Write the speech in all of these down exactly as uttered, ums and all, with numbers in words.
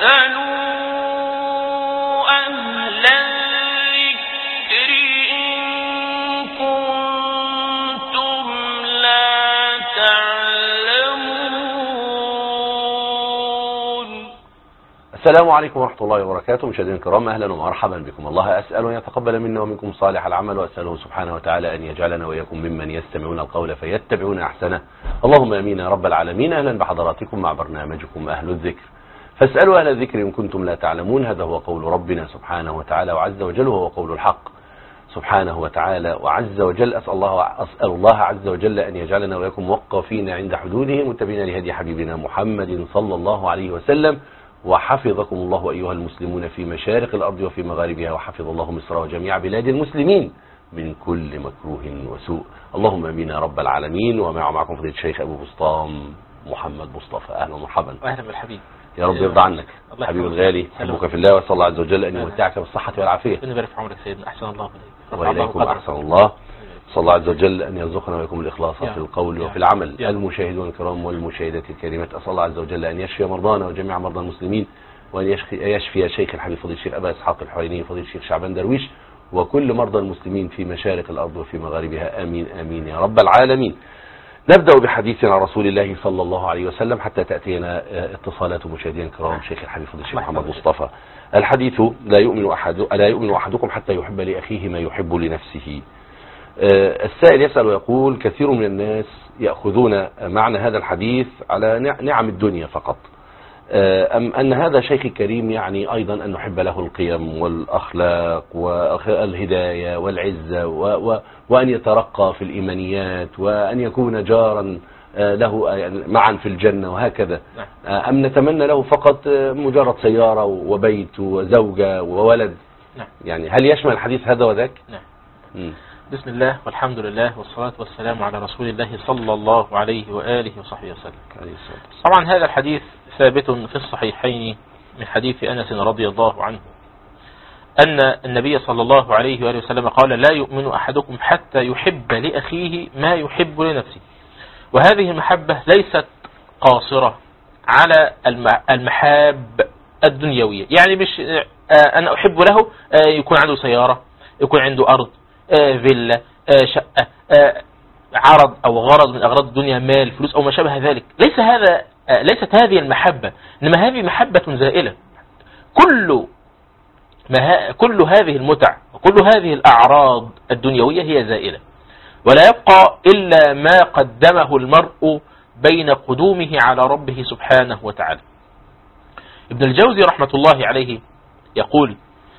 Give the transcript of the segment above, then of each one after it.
السلام عليكم ورحمة الله وبركاته. مشاهدينا الكرام، أهلا ومرحبا بكم. الله أسأل أن يتقبل منا ومنكم صالح العمل، وأسأله سبحانه وتعالى أن يجعلنا وإياكم ممن يستمعون القول فيتبعون أحسنه. اللهم أمين يا رب العالمين. أهلا بحضراتكم مع برنامجكم أهل الذكر، فاسألوا أهل الذكر إن كنتم لا تعلمون. هذا هو قول ربنا سبحانه وتعالى وعز وجل، وهو قول الحق سبحانه وتعالى وعز وجل. أسأل الله, أسأل الله عز وجل أن يجعلنا وإياكم موقفين عند حدوده، متبعين لهدي حبيبنا محمد صلى الله عليه وسلم. وحفظكم الله أيها المسلمون في مشارق الأرض وفي مغاربها، وحفظ الله مصر وجميع بلاد المسلمين من كل مكروه وسوء. اللهم امين يا رب العالمين. ومع معكم فضيلة الشيخ أبو بسطام محمد مصطفى. أهلا ومرحبا. أهلا بالحبيب. يا رب يرضى عنك حبيب الغالي، أحبك في الله، وأسأل الله عز وجل أن يمتعك بالصحة والعافية. ربنا يبارك في عمرك سيدنا. أحسن الله إليك. وإليكم أحسن الله. صلى الله عز وجل أن يرزقنا ويكم الإخلاص في القول وفي العمل. المشاهدون الكرام والمشاهدات الكريمات، أسأل الله عز وجل أن يشفي مرضانا وجميع مرضى المسلمين، وأن يشفي شيخ الحبيب فضيل الشيخ أبا إسحاق الحويني، فضيل الشيخ شعبان درويش، وكل مرضى المسلمين في مشارق الأرض وفي مغاربها. آمين آمين يا رب العالمين. نبدأ بحديثنا عن رسول الله صلى الله عليه وسلم حتى تأتينا اتصالات مشاهدين الكرام. شيخ الحبيب فضيل الشيخ محمد مصطفى. الحديث: لا يؤمن أحد لا يؤمن أحدكم حتى يحب لأخيه ما يحب لنفسه. السائل يسأل ويقول: كثير من الناس يأخذون معنى هذا الحديث على نعم الدنيا فقط، أم أن هذا شيخ الكريم يعني أيضا أن نحب له القيم والأخلاق والهداية والعزة وأن يترقى في الإيمانيات وأن يكون جارا له معا في الجنة وهكذا، أم نتمنى له فقط مجرد سيارة وبيت وزوجة وولد؟ يعني هل يشمل الحديث هذا وذاك؟ نعم. بسم الله والحمد لله والصلاة والسلام على رسول الله صلى الله عليه وآله وصحبه وسلم. طبعا هذا الحديث ثابت في الصحيحين من حديث أنس رضي الله عنه أن النبي صلى الله عليه وآله وسلم قال: لا يؤمن أحدكم حتى يحب لأخيه ما يحب لنفسه. وهذه المحبة ليست قاصرة على المحاب الدنيوية، يعني مش أنا أحب له يكون عنده سيارة، يكون عنده أرض، فيلا، شقة، عرض أو غرض من أغراض الدنيا، مال، فلوس أو ما شابه ذلك. ليس هذا ليست هذه المحبة، إنما هذه محبة زائلة. كل ما كل هذه المتع وكل هذه الأعراض الدنيوية هي زائلة، ولا يبقى إلا ما قدمه المرء بين قدومه على ربه سبحانه وتعالى. ابن الجوزي رحمة الله عليه يقول،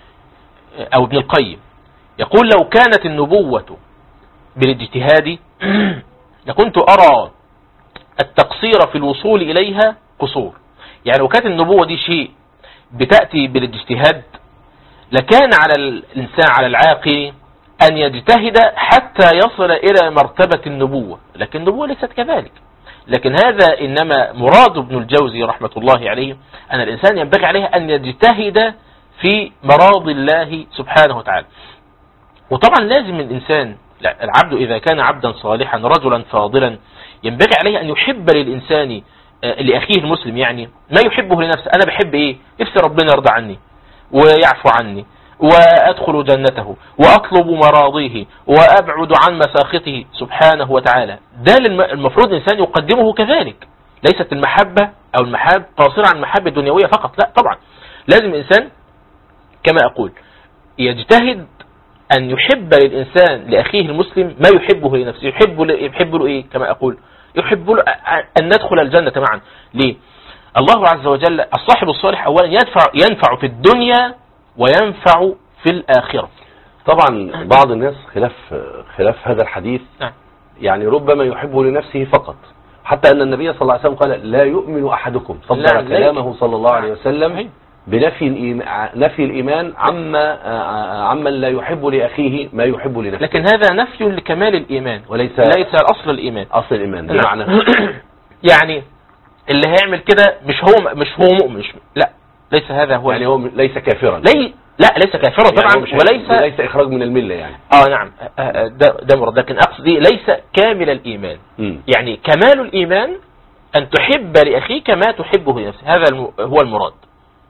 أو ابن القيم يقول: لو كانت النبوة بالاجتهاد لكنت أرى التقصير في الوصول إليها قصور. يعني لو كانت النبوة دي شيء بتأتي بالاجتهاد لكان على الإنسان، على العاقل، أن يجتهد حتى يصل إلى مرتبة النبوة، لكن النبوة ليست كذلك. لكن هذا إنما مراد ابن الجوزي رحمة الله عليه أن الإنسان ينبغي عليه أن يجتهد في مراض الله سبحانه وتعالى. وطبعا لازم الإنسان، العبد إذا كان عبدا صالحا رجلا فاضلا، ينبغي عليه أن يحب للإنسان لأخيه المسلم يعني ما يحبه لنفسه. أنا بحب إيه؟ نفسي ربنا يرضى عني ويعفو عني وأدخل جنته وأطلب مراضيه وأبعد عن مساخطه سبحانه وتعالى. ده المفروض الإنسان يقدمه كذلك. ليست المحبة أو المحاب قاصرة عن المحبة الدنيوية فقط، لا طبعا. لازم الإنسان كما أقول يجتهد أن يحب للإنسان لأخيه المسلم ما يحبه لنفسه. يحب له, يحب له إيه؟ كما أقول يحب له أن ندخل الجنة معا. ليه؟ الله عز وجل الصاحب الصالح أولا ينفع, ينفع في الدنيا وينفع في الآخرة. طبعا بعض الناس خلاف خلاف هذا الحديث، يعني ربما يحبه لنفسه فقط، حتى أن النبي صلى الله عليه وسلم قال: لا يؤمن أحدكم. صدر كلامه صلى الله عليه وسلم بنفي الإيمان، نفي الإيمان عما عمن لا يحب لأخيه ما يحب لنفسه. لكن هذا نفي لكمال الإيمان وليس ليس أصل الإيمان. أصل الإيمان بمعنى يعني اللي هيعمل كده مش هو مش هو مؤمن، مش لا ليس هذا هو، يعني هو ليس كافرا. لي لا ليس كافرا طبعا، يعني وليس ليس إخراج من الملة يعني. اه نعم ده ده مراد، لكن أقصدي ليس كامل الإيمان. م. يعني كمال الإيمان أن تحب لأخيك ما تحبه لنفسك، هذا هو المراد.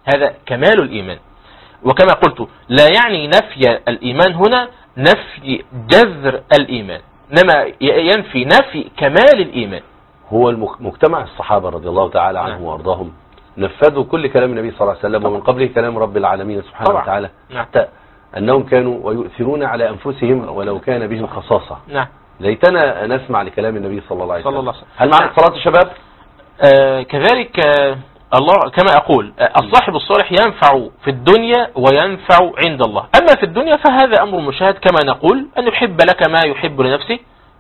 هذا كمال الإيمان. وكما قلت لا يعني نفي الإيمان هنا نفي جذر الإيمان، إنما ينفي نفي كمال الإيمان. هو المجتمع الصحابة رضي الله تعالى عنهم وأرضاهم نفذوا كل كلام النبي صلى الله عليه وسلم، ومن قبله كلام رب العالمين سبحانه طبعا. وتعالى نعم. حتى أنهم كانوا ويؤثرون على أنفسهم ولو كان بهم خصاصة. نعم. ليتنا نسمع لكلام النبي صلى الله عليه وسلم. صلى الله عليه وسلم. هل معنا صلاة الشباب؟ آه كذلك آه الله كما أقول آه الصاحب الصالح ينفع في الدنيا وينفع عند الله. أما في الدنيا فهذا أمر مشاهد، كما نقول أن يحب لك ما يحب لنفسه.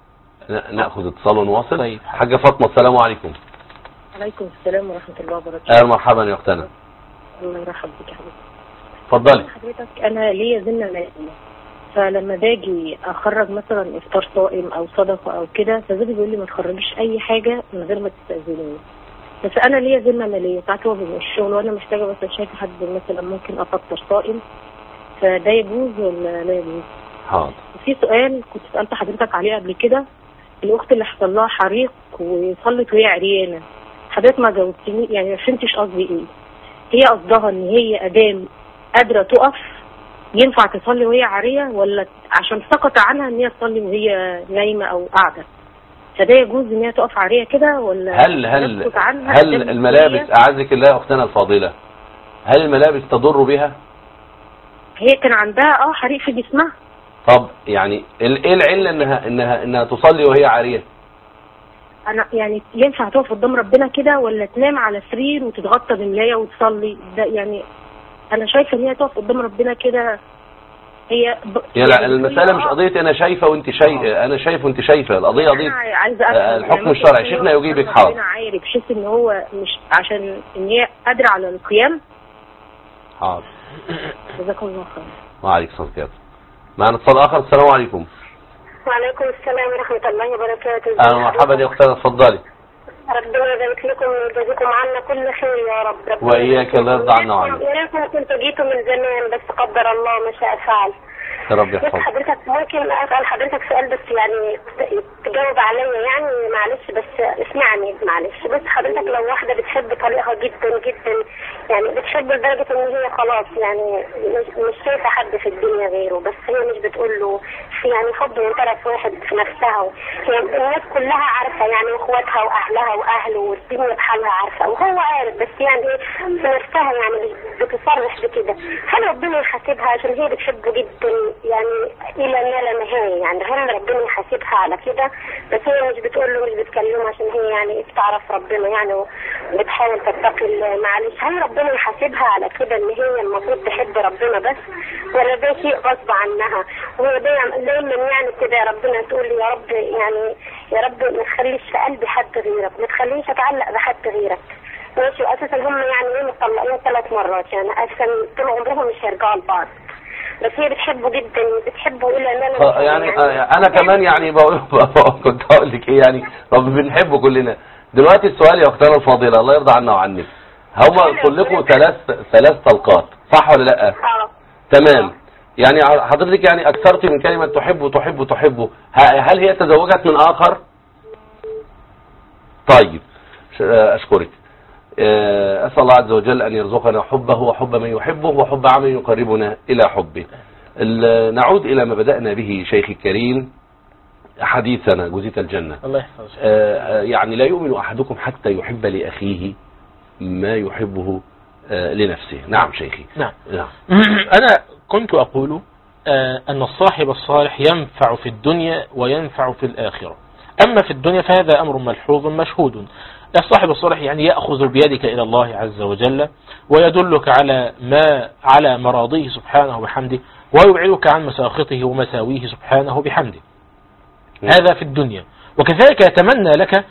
نأخذ اتصال ونواصل. طيب. حاجة فاطمة السلام عليكم. عليكم السلام ورحمة الله وبركاته. أهلا مرحبا يا أختنا. الله يرحب بك يا حبيبي. اتفضلي. حضرتك أنا ليا ذمة مالية، فلما باجي أخرج مثلا إفطار صائم أو صدقة أو كده، فزوجي بيقول لي ما تخرجيش أي حاجة من غير ما تستأذنيني. بس أنا ليا ذمة مالية، ساعات هو من الشغل وأنا محتاجة بس شايفة حد مثلا ممكن أفطر صائم، فده يجوز ولا لا يجوز؟ حاضر. في سؤال كنت سألت حضرتك عليه قبل كده، الأخت اللي حصل لها حريق وصلت وهي عريانة، حضرتك ما جاوبتني يعني ما فهمتش قصدي إيه؟ هي قصدها إن هي أدام قادرة تقف ينفع تصلي وهي عارية، ولا عشان سقط عنها ان هي تصلي وهي نايمة او قاعدة؟ فده يجوز ان هي تقف عارية كده ولا هل هل هل الملابس اعزك الله اختنا الفاضلة، هل الملابس تضر بها؟ هي كان عندها اه حريق في جسمها. طب يعني ايه العلة انها انها انها تصلي وهي عارية؟ انا يعني ينفع تقف قدام ربنا كده ولا تنام على سرير وتتغطى بملاية وتصلي؟ ده يعني انا شايفه ان هي تقف قدام ربنا كده. هي ب... يعني المساله مش قضيه انا شايفه وانت شايفه، انا شايف وانت شايفه، القضيه قضيه الحكم الشرعي. شيخنا يجيبك حاضر. انا عارف بحس ان هو مش عشان ان هي قادره على القيام. حاضر. جزاكم الله خير. وعليكم السلام كده. معنا اتصال اخر. السلام عليكم. وعليكم السلام ورحمه الله وبركاته. اهلا مرحبا يا اختنا، اتفضلي. ربنا يبارك لكم ويجزيكم عنا كل خير يا رب. واياك الله يرضى عنا وعنك. يا ريتكم كنتوا جيتوا من زمان، بس قدر الله ما شاء فعل. يا رب يحفظك. بس حضرتك ممكن اسال حضرتك سؤال بس يعني تجاوب عليا يعني، معلش بس اسمعني معلش. بس حضرتك لو واحده بتحب طليقها جدا جدا يعني بتحب لدرجه ان هي خلاص يعني مش, مش شايفه حد في الدنيا غيره، بس هي مش بتقول له يعني حب من طرف واحد في نفسها، يعني الناس كلها عارفه يعني اخواتها واهلها واهله والدنيا بحالها عارفه وهو عارف، بس يعني في نفسها يعني بتصرح بكده، هل ربنا يحاسبها عشان هي بتحبه جدا يعني الى ما لا نهايه؟ يعني هل ربنا يحاسبها على كده؟ بس هي مش بتقول له مش بتكلمه عشان هي يعني بتعرف ربنا يعني وبتحاول تتقي الله. معلش هل ربنا يحاسبها على كده ان هي المفروض تحب ربنا بس، ولا ده شيء غصب عنها؟ وهو دايما يعني كده يا ربنا تقول لي يا رب يعني يا رب ما تخليش في قلبي حد غيرك، ما تخليش اتعلق بحد غيرك. ماشي. واساسا هم يعني ايه مطلقين ثلاث مرات يعني اساسا طول عمرهم مش هيرجعوا لبعض، بس هي بتحبه جدا بتحبه الى ان انا يعني, يعني انا كمان يعني بقول كنت هقول لك ايه يعني رب بنحبه كلنا. دلوقتي السؤال يا اختنا الفاضله الله يرضى عنا وعنك، هم كلكم ثلاث ثلاث طلقات صح ولا لا؟ اه تمام. يعني حضرتك يعني اكثرتي من كلمه تحبه تحبه تحبه، هل هي تزوجت من اخر؟ طيب اشكرك. أسأل الله عز وجل أن يرزقنا حبه وحب من يحبه وحب عمل يقربنا إلى حبه. نعود إلى ما بدأنا به شيخ الكريم حديثنا جزية الجنة. الله يحفظك. يعني لا يؤمن أحدكم حتى يحب لأخيه ما يحبه لنفسه. نعم شيخي. نعم, نعم. أنا كنت أقول أن الصاحب الصالح ينفع في الدنيا وينفع في الآخرة. أما في الدنيا فهذا أمر ملحوظ مشهود. الصاحب الصالح يعني يأخذ بيدك إلى الله عز وجل ويدلك على ما على مراضيه سبحانه وبحمده ويبعدك عن مساخطه ومساويه سبحانه وبحمده. هذا في الدنيا. وكذلك يتمنى لك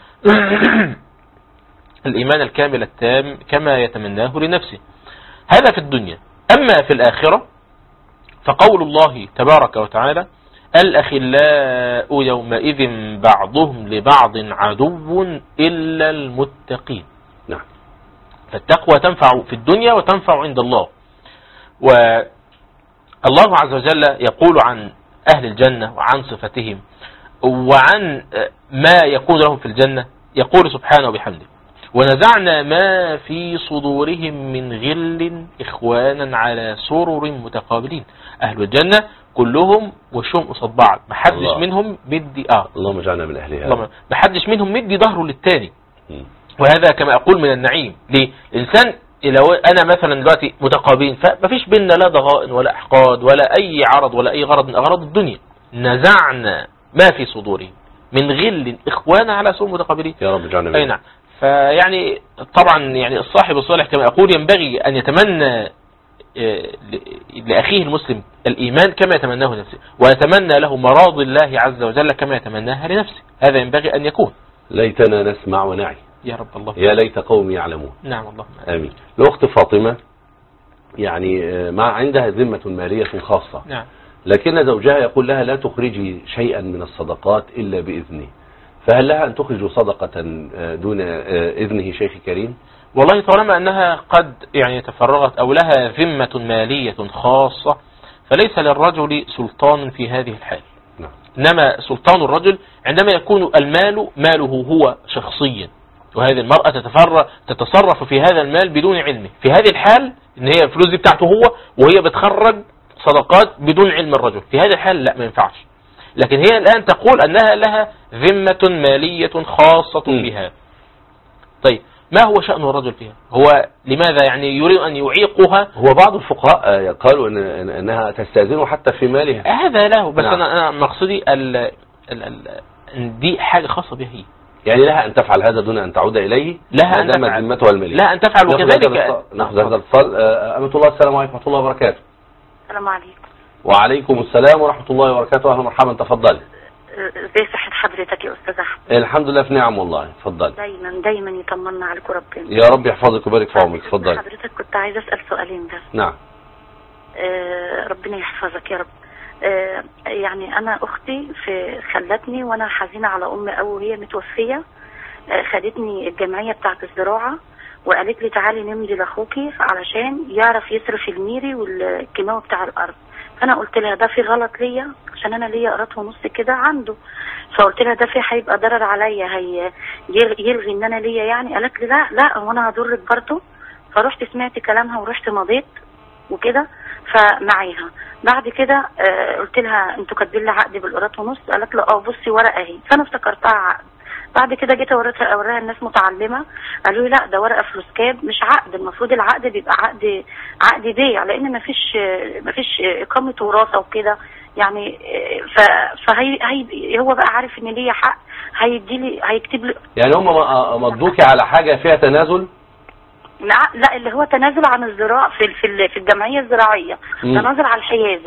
الإيمان الكامل التام كما يتمناه لنفسه. هذا في الدنيا. أما في الآخرة فقول الله تبارك وتعالى الأخلاء يومئذ بعضهم لبعض عدو إلا المتقين. نعم. فالتقوى تنفع في الدنيا وتنفع عند الله. والله عز وجل يقول عن أهل الجنة وعن صفتهم وعن ما يكون لهم في الجنة، يقول سبحانه وبحمده ونزعنا ما في صدورهم من غل إخوانا على سرر متقابلين. أهل الجنة كلهم وشهم قصاد بعض، محدش منهم مدي اه اللهم اجعلنا من أهلها، اللهم محدش منهم مدي ظهره للتاني. وهذا كما أقول من النعيم. ليه؟ الإنسان لو أنا مثلا دلوقتي متقابلين فمفيش بيننا لا ضغائن ولا أحقاد ولا أي عرض ولا أي غرض من أغراض الدنيا. نزعنا ما في صدورهم من غل إخوانا على سرر متقابلين. يا رب اجعلنا. أي نعم. فيعني طبعا يعني الصاحب الصالح كما أقول ينبغي أن يتمنى لأخيه المسلم الإيمان كما يتمناه لنفسه، ويتمنى له مراضي الله عز وجل كما يتمناها لنفسه. هذا ينبغي أن يكون. ليتنا نسمع ونعي. يا رب الله. يا ليت قوم يعلمون. نعم اللهم آمين. الأخت فاطمة يعني ما عندها ذمة مالية خاصة. نعم. لكن زوجها يقول لها لا تخرجي شيئا من الصدقات إلا بإذنه، فهل لها أن تخرج صدقة دون إذنه شيخ كريم؟ والله طالما أنها قد يعني تفرغت أو لها ذمة مالية خاصة فليس للرجل سلطان في هذه الحال. نعم. إنما سلطان الرجل عندما يكون المال ماله هو شخصيا، وهذه المرأة تتفرغ تتصرف في هذا المال بدون علمه. في هذه الحال إن هي الفلوس دي بتاعته هو وهي بتخرج صدقات بدون علم الرجل، في هذه الحال لا ما ينفعش. لكن هي الآن تقول أنها لها ذمة مالية خاصة بها. طيب ما هو شأن الرجل فيها؟ هو لماذا يعني يريد أن يعيقها؟ هو بعض الفقهاء قالوا إن أنها تستأذنه حتى في مالها. هذا له، بس نعم. أنا أنا مقصدي ال ال ال دي حاجة خاصة بها هي. يعني لها أن تفعل هذا دون أن تعود إليه؟ لها أن تفعل. ذمتها المالية. لا أن تفعل وكذلك. نأخذ هذا الاتصال. أمة الله السلام عليكم ورحمة الله وبركاته. السلام عليكم. وعليكم السلام ورحمة الله وبركاته. أهلا مرحبا، تفضل. ازي صحة حضرتك يا أستاذ أحمد؟ الحمد لله في نعم والله، تفضل. دايما دايما يطمنا عليكم ربنا. يا رب يحفظك ويبارك في عمرك، تفضل. حضرتك كنت عايزة أسأل سؤالين بس. نعم. آه ربنا يحفظك يا رب. آه يعني أنا أختي في خلتني وأنا حزينة على أمي أوي وهي متوفية. آه خدتني الجمعية بتاعة الزراعة وقالت لي تعالي نمضي لأخوكي علشان يعرف يصرف الميري والكيماوي بتاع الأرض. فأنا قلت لها ده في غلط ليا عشان أنا ليا قرات ونص كده عنده، فقلت لها ده في هيبقى ضرر عليا، هي يلغي ان انا ليا يعني. قالت لي لا لا وانا هضرك برضه. فرحت سمعت كلامها ورحت مضيت وكده فمعيها. بعد كده آه قلت لها انتوا كاتبين لي عقد بالقرات ونص؟ قالت لي اه بصي ورقه اهي. فانا افتكرتها عقد. بعد كده جيت اوريها اوريها الناس متعلمه قالوا لي لا ده ورقه فلوس كاب مش عقد، المفروض العقد بيبقى عقد عقد بيع لان مفيش مفيش اقامه وراثه وكده يعني. ف فهي هي هو بقى عارف ان ليا حق هيدي لي هيكتب لي. يعني هم مضوكي على حاجه فيها تنازل؟ لا لا اللي هو تنازل عن الزراعه في في في الجمعيه الزراعيه، تنازل عن الحيازه،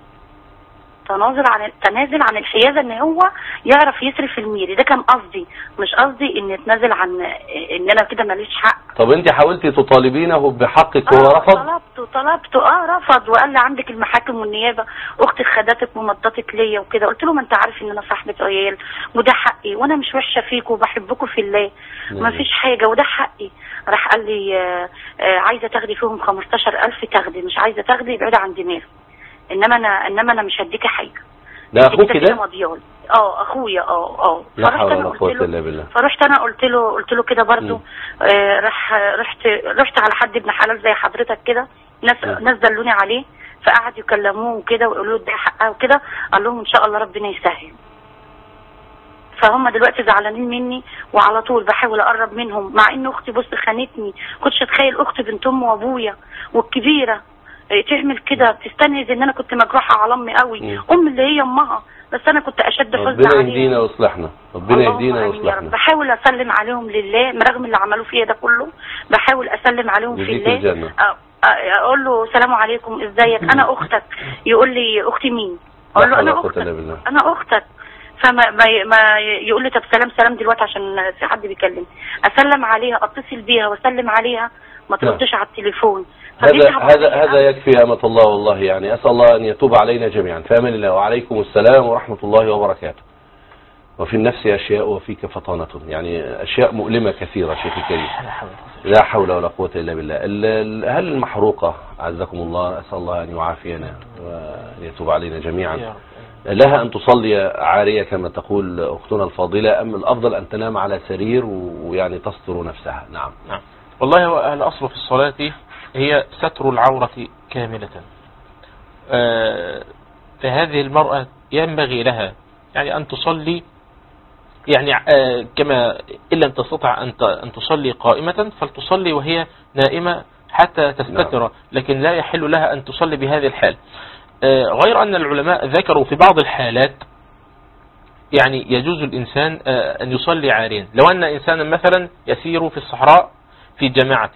تنازل عن تنازل عن الحيازه ان هو يعرف يصرف الميري. ده كان قصدي، مش قصدي ان يتنازل عن ان انا كده ماليش حق. طب انت حاولتي تطالبينه بحقك وهو آه رفض؟ طلبته طلبته اه رفض وقال لي عندك المحاكم والنيابه، اختك خدتك ومضتك ليا وكده. قلت له ما انت عارف ان انا صاحبه عيال وده حقي وانا مش وحشه فيكم وبحبكم في الله، ما فيش حاجه وده حقي. راح قال لي آه آه عايزه تاخدي فيهم خمستاشر ألف تاخدي، مش عايزه تاخدي ابعدي عن دماغي. انما انا انما انا مش هديكي حاجه. ده اخوك ده؟ اه اخويا اه اه لا حول ولا قوه الا بالله. فرحت انا قلت له قلت له كده برضه. آه راح رحت رحت على حد ابن حلال زي حضرتك كده، ناس م. ناس دلوني عليه فقعدوا يكلموه وكده ويقولوا له ده حقها وكده. قال لهم ان شاء الله ربنا يسهل. فهم دلوقتي زعلانين مني وعلى طول بحاول اقرب منهم مع ان اختي بص خانتني. كنتش اتخيل اختي بنت ام وابويا والكبيره تعمل كده تستنهز ان انا كنت مجروحه على امي قوي. ام اللي هي امها بس انا كنت اشد حزن عليها. ربنا يهدينا ويصلحنا، ربنا يهدينا ويصلحنا. بحاول اسلم عليهم لله رغم اللي عملوه فيا ده كله. بحاول اسلم عليهم في الله. اقول له السلام عليكم ازيك انا اختك. يقول لي اختي مين؟ اقول له انا اختك انا اختك. فما ما, ما يقول لي طب سلام سلام دلوقتي عشان في حد بيكلم. اسلم عليها اتصل بيها واسلم عليها ما تردش على التليفون. هذا هذا هذا يكفي يا أمة الله والله. يعني أسأل الله أن يتوب علينا جميعا. في أمان الله. وعليكم السلام ورحمة الله وبركاته. وفي النفس أشياء وفيك فطانة، يعني أشياء مؤلمة كثيرة شيخ الكريم. لا حول ولا قوة إلا بالله. هل المحروقة عزكم الله أسأل الله أن يعافينا وأن يتوب علينا جميعا لها أن تصلي عارية كما تقول أختنا الفاضلة، أم الأفضل أن تنام على سرير ويعني تستر نفسها؟ نعم نعم والله هو الأصل في الصلاة هي ستر العورة كاملة. فهذه المرأة ينبغي لها يعني أن تصلي يعني كما إن لم تستطع أن تصلي قائمة فلتصلي وهي نائمة حتى تستتر، لكن لا يحل لها أن تصلي بهذه الحال. غير أن العلماء ذكروا في بعض الحالات يعني يجوز الإنسان أن يصلي عاريا. لو أن إنسانا مثلا يسير في الصحراء في جماعة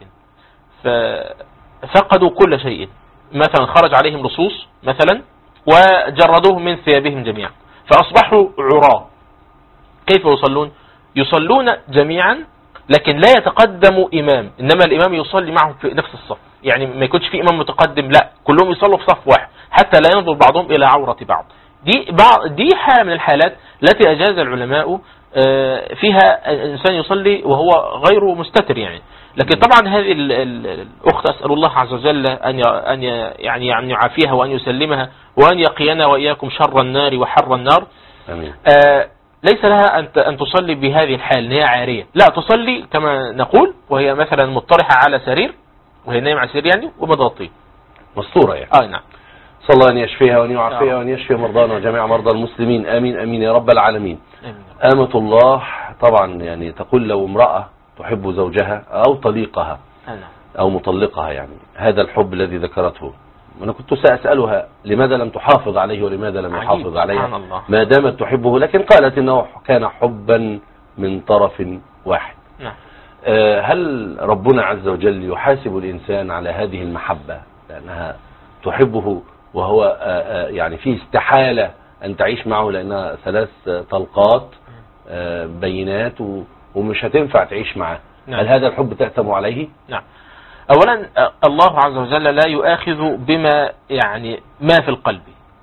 ففقدوا كل شيء، مثلا خرج عليهم لصوص مثلا وجردوه من ثيابهم جميعا فأصبحوا عراة، كيف يصلون؟ يصلون جميعا لكن لا يتقدم إمام، إنما الإمام يصلي معهم في نفس الصف، يعني ما يكونش في إمام متقدم، لا كلهم يصلوا في صف واحد حتى لا ينظر بعضهم إلى عورة بعض. دي بعض دي حالة من الحالات التي أجاز العلماء فيها الإنسان يصلي وهو غير مستتر يعني. لكن طبعا هذه الأخت أسأل الله عز وجل أن أن يعني يعني يعافيها وأن يسلمها وأن يقينا وإياكم شر النار وحر النار. آمين. آه ليس لها أن أن تصلي بهذه الحال هي عارية، لا تصلي كما نقول وهي مثلا مطرحة على سرير وهي نايمة على سرير يعني ومضغطية مستورة يعني. آه نعم. صلى الله أن يشفيها وأن يعافيها وأن يشفي مرضانا وجميع مرضى المسلمين. آمين آمين يا رب العالمين. آمين. آمة الله طبعا يعني تقول لو امرأة تحب زوجها أو طليقها أو مطلقها يعني هذا الحب الذي ذكرته، أنا كنت سأسألها لماذا لم تحافظ عليه ولماذا لم يحافظ عليها ما دامت تحبه، لكن قالت إنه كان حبا من طرف واحد. نعم. هل ربنا عز وجل يحاسب الإنسان على هذه المحبة لأنها تحبه وهو يعني فيه استحالة أن تعيش معه لأنها ثلاث طلقات بينات ومش هتنفع تعيش معه؟ نعم. هل هذا الحب تأثم عليه؟ نعم. أولا الله عز وجل لا يؤاخذ بما يعني ما في القلب،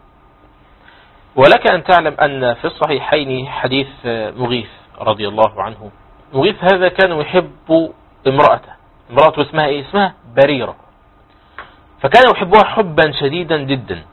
ولك أن تعلم أن في الصحيحين حديث مغيث رضي الله عنه. مغيث هذا كان يحب امرأته، امرأته اسمها إيه؟ اسمها بريرة، فكان يحبها حبا شديدا جدا.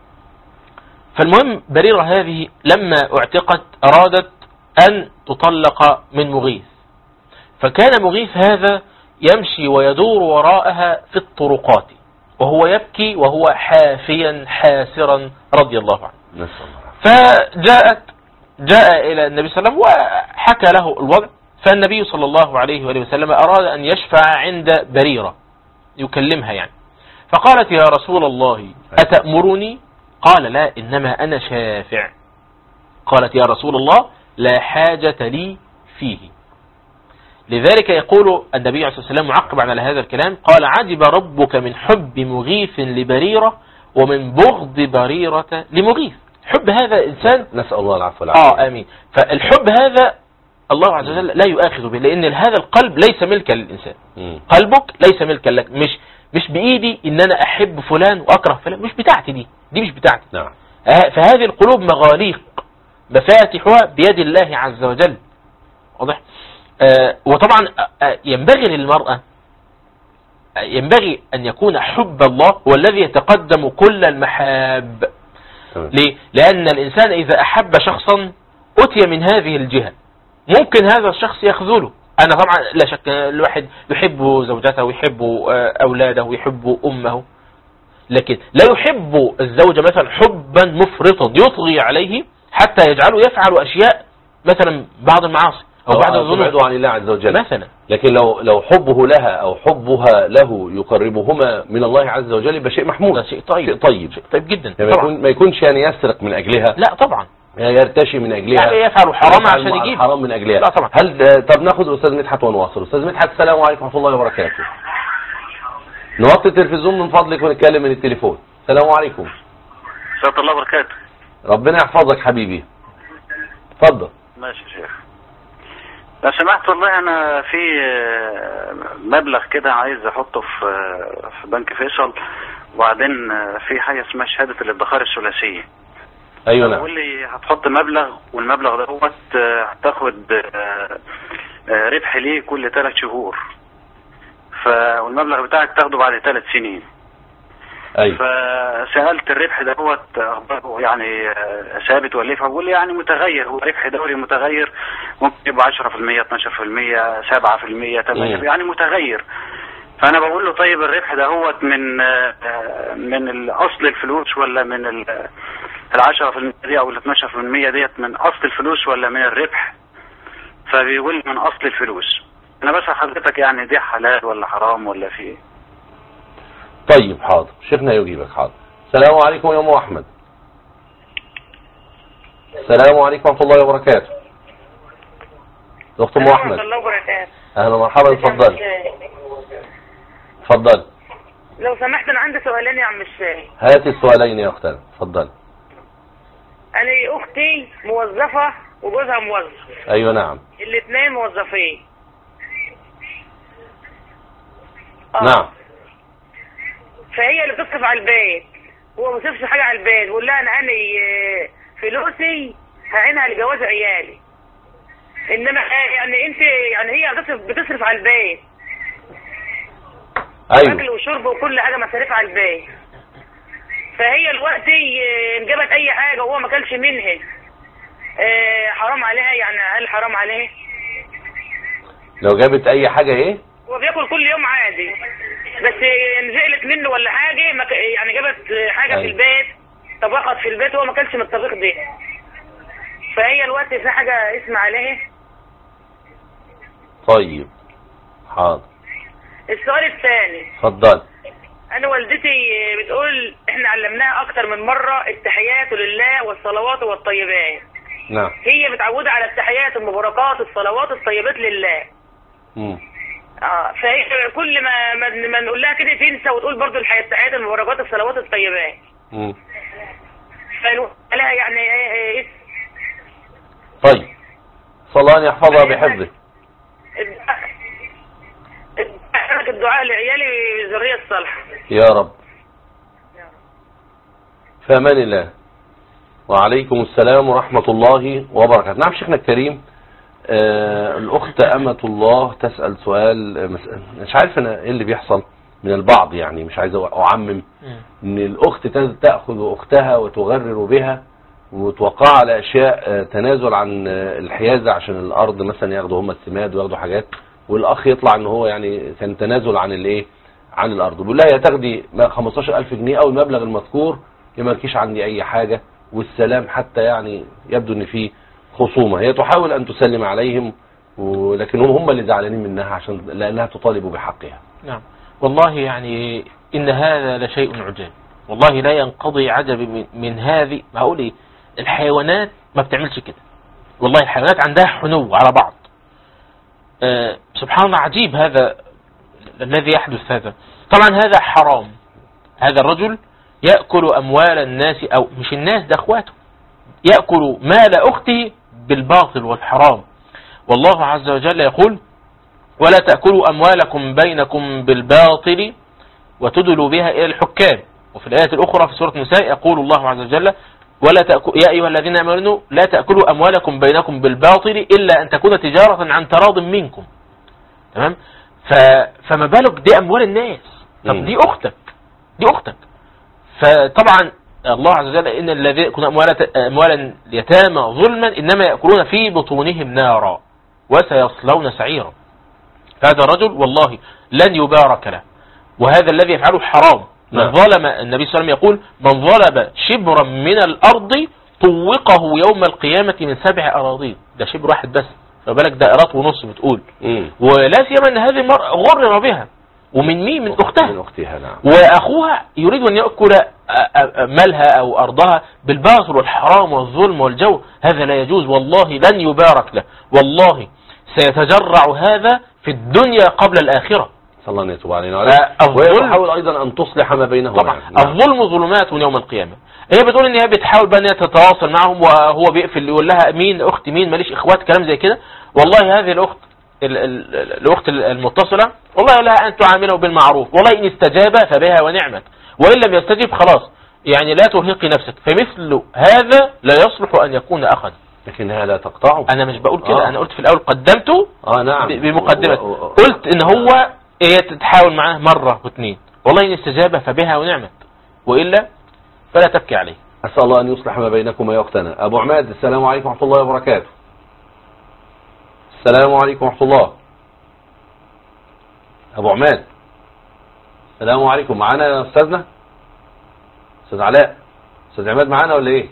فالمهم بريرة هذه لما اعتقت أرادت أن تطلق من مغيث، فكان مغيث هذا يمشي ويدور وراءها في الطرقات وهو يبكي وهو حافيا حاسرا رضي الله عنه. فجاءت جاء إلى النبي صلى الله عليه وسلم وحكى له الوضع، فالنبي صلى الله عليه وآله وسلم أراد أن يشفع عند بريرة يكلمها يعني، فقالت يا رسول الله أتأمرني؟ قال لا إنما أنا شافع. قالت يا رسول الله لا حاجة لي فيه. لذلك يقول النبي عليه الصلاة والسلام معقبا على هذا الكلام قال عجب ربك من حب مغيث لبريرة ومن بغض بريرة لمغيث. حب هذا إنسان نسأل الله العفو والعافية. آه آمين. فالحب هذا الله عز وجل لا يؤاخذ به لأن هذا القلب ليس ملكا للإنسان. م. قلبك ليس ملكا لك، مش مش بإيدي إن أنا أحب فلان وأكره فلان، مش بتاعتي دي دي مش بتاعتي. نعم. فهذه القلوب مغاليق مفاتحها بيد الله عز وجل. واضح؟ آه وطبعا آه ينبغي للمرأة آه ينبغي أن يكون حب الله هو الذي يتقدم كل المحاب. ليه؟ لأن الإنسان إذا أحب شخصا أتي من هذه الجهة ممكن هذا الشخص يخذله. أنا طبعا لا شك الواحد يحب زوجته ويحب أولاده ويحب أمه، لكن لا يحب الزوجة مثلا حبا مفرطا يطغي عليه حتى يجعله يفعل أشياء مثلا بعض المعاصي أو بعض الذنوب عن الله عز وجل مثلا. لكن لو لو حبه لها أو حبها له يقربهما من الله عز وجل يبقى شيء محمود، شيء طيب شيء طيب شيء طيب جدا. يعني يكون ما يكونش يعني يسرق من أجلها، لا طبعا يرتشي من أجلها، يعني يفعل حرام عشان يجيب حرام من أجلها، لا طبعا. هل طب ناخد أستاذ مدحت ونواصل. أستاذ مدحت السلام عليكم ورحمة الله وبركاته. نوطي التلفزيون من فضلك ونتكلم من التليفون. السلام عليكم. ورحمة الله وبركاته. ربنا يحفظك حبيبي. اتفضل. ماشي يا شيخ. لو سمحت والله انا في مبلغ كده عايز احطه في في بنك فيصل، وبعدين في حاجه اسمها شهاده الادخار الثلاثيه. ايوه نعم. بيقول لي هتحط مبلغ والمبلغ دوت هتاخد ربح ليه كل ثلاث شهور، فالمبلغ بتاعك تاخده بعد ثلاث سنين. أيوة. فسألت الربح ده هو يعني ثابت ولا ايه؟ فبقول لي يعني متغير، هو ربح دوري متغير، ممكن يبقى عشرة في المية اتناشر في المية سبعة في المية تمانية في المية يعني متغير. فانا بقول له طيب الربح ده هو من من الاصل الفلوس ولا من العشرة في المية دي او الاتناشر في المية ديت من اصل الفلوس ولا من الربح؟ فبيقول من اصل الفلوس. انا بس حضرتك يعني دي حلال ولا حرام ولا في ايه؟ طيب حاضر، شيخنا يجيبك. حاضر. السلام عليكم يا ام احمد. السلام عليكم ورحمه الله وبركاته. اخت ام احمد. ورحمه الله وبركاته. اهلا ومرحبا، اتفضل. اتفضل. لو سمحت انا عندي سؤالين يا عم الشاي. هات السؤالين يا اختنا، اتفضل. انا اختي موظفه وجوزها موظف. ايوه نعم. الاثنين موظفين. آه. نعم. فهي اللي بتصرف على البيت، هو ما بيصرفش حاجه على البيت. بقول لها انا انا فلوسي هعينها لجواز عيالي، انما يعني انت يعني هي بتصرف بتصرف على البيت. ايوه. اكل وشرب وكل حاجه مصاريف على البيت. فهي دلوقتي جابت اي حاجه وهو ما كلش منها، حرام عليها؟ يعني هل حرام عليه؟ لو جابت اي حاجه ايه؟ هو بياكل كل يوم عادي، بس نزعلت منه ولا حاجه مك... يعني جابت حاجه أيوة. في البيت، طبخت في البيت وهو ما كلش من الطبيخ ده، فهي الوقت في حاجه اسم عليه. طيب حاضر. السؤال الثاني. اتفضل. انا والدتي بتقول احنا علمناها اكتر من مره التحيات لله والصلوات والطيبات. نعم. هي متعوده على التحيات المباركات الصلوات الطيبات لله. امم اه فهي كل ما ما نقول لها كده تنسى وتقول برضو التحيات المباركات الصلوات الطيبات. امم فنقول لها يعني ايه ايه. طيب صلى الله ان يحفظها بحفظه. الدعاء لعيالي بالذريه الصالحه يا رب. في امان الله. وعليكم السلام ورحمه الله وبركاته. نعم شيخنا الكريم. آه الاخت امة الله تسأل سؤال، مش عارف انا ايه اللي بيحصل من البعض، يعني مش عايز اعمم، ان الاخت تاخذ اختها وتغرر بها وتوقع على اشياء تنازل عن الحيازه عشان الارض مثلا، ياخدوا هم السماد وياخدوا حاجات، والاخ يطلع ان هو يعني كان تنازل عن الايه عن الارض. بيقول لها يا تاخدي خمستاشر ألف جنيه او المبلغ المذكور يا ما لكيش عندي اي حاجه والسلام، حتى يعني يبدو ان في خصومه. هي تحاول ان تسلم عليهم ولكن هم اللي زعلانين منها عشان لانها تطالب بحقها. نعم والله يعني ان هذا لشيء عجاب، والله لا ينقضي عجب من, من هذه. ما هقول ايه، الحيوانات ما بتعملش كده، والله الحيوانات عندها حنو على بعض. آه سبحان الله، عجيب هذا الذي يحدث. هذا طبعا هذا حرام. هذا الرجل يأكل أموال الناس، أو مش الناس، ده أخواته، يأكل مال أخته بالباطل والحرام. والله عز وجل يقول ولا تأكلوا أموالكم بينكم بالباطل وتدلوا بها إلى الحكام. وفي الآية الأخرى في سورة النساء يقول الله عز وجل ولا تأكل يا أيها الذين آمنوا لا تأكلوا أموالكم بينكم بالباطل إلا أن تكون تجارة عن تراض منكم. تمام؟ ف... فما بالك دي أموال الناس، طب دي أختك، دي أختك. فطبعا الله عز وجل إن الذين يأكلون أموالا اليتامى ظلما إنما يأكلون في بطونهم نارا وسيصلون سعيرا. هذا الرجل والله لن يبارك له، وهذا الذي يفعله حرام. من ظلم، النبي صلى الله عليه وسلم يقول من ظلم شبرا من الأرض طوقه يوم القيامة من سبع أراضين. ده شبر واحد بس، فبالك دائرات ونص بتقول. مم. ولا سيما أن هذه المرأة غرر بها، ومن مين؟ من أختها. من أختها نعم. وأخوها يريد أن يأكل مالها أو أرضها بالباطل والحرام والظلم والجور. هذا لا يجوز، والله لن يبارك له، والله سيتجرع هذا في الدنيا قبل الآخرة. صلى الله عليه يتوب علينا ويحاول أيضا أن تصلح ما بينهم. طبعا يعني. الظلم ظلمات يوم القيامة. هي بتقول ان هي بتحاول بقى ان هي تتواصل معهم، وهو بيقفل يقول لها مين اختي مين ماليش اخوات كلام زي كده. والله هذه الاخت الاخت المتصلة والله يقول لها ان تعامله بالمعروف، والله ان استجاب فبها ونعمت، وان لم يستجب خلاص يعني لا ترهقي نفسك. فمثل هذا لا يصلح ان يكون اخا. لكنها لا تقطعه. انا مش بقول كده. آه. انا قلت في الاول قدمته اه نعم بمقدمة، قلت ان هو هي تتحاول معاه مرة واثنين، والله ان استجاب فبها ونعمت. وإلا فلا تبكي عليه. أسأل الله أن يصلح ما بينكم يا أختنا. أبو عماد، السلام عليكم ورحمة الله وبركاته. السلام عليكم ورحمة الله. أبو عماد، السلام عليكم. معانا يا أستاذنا؟ أستاذ علاء، أستاذ عماد معانا ولا إيه؟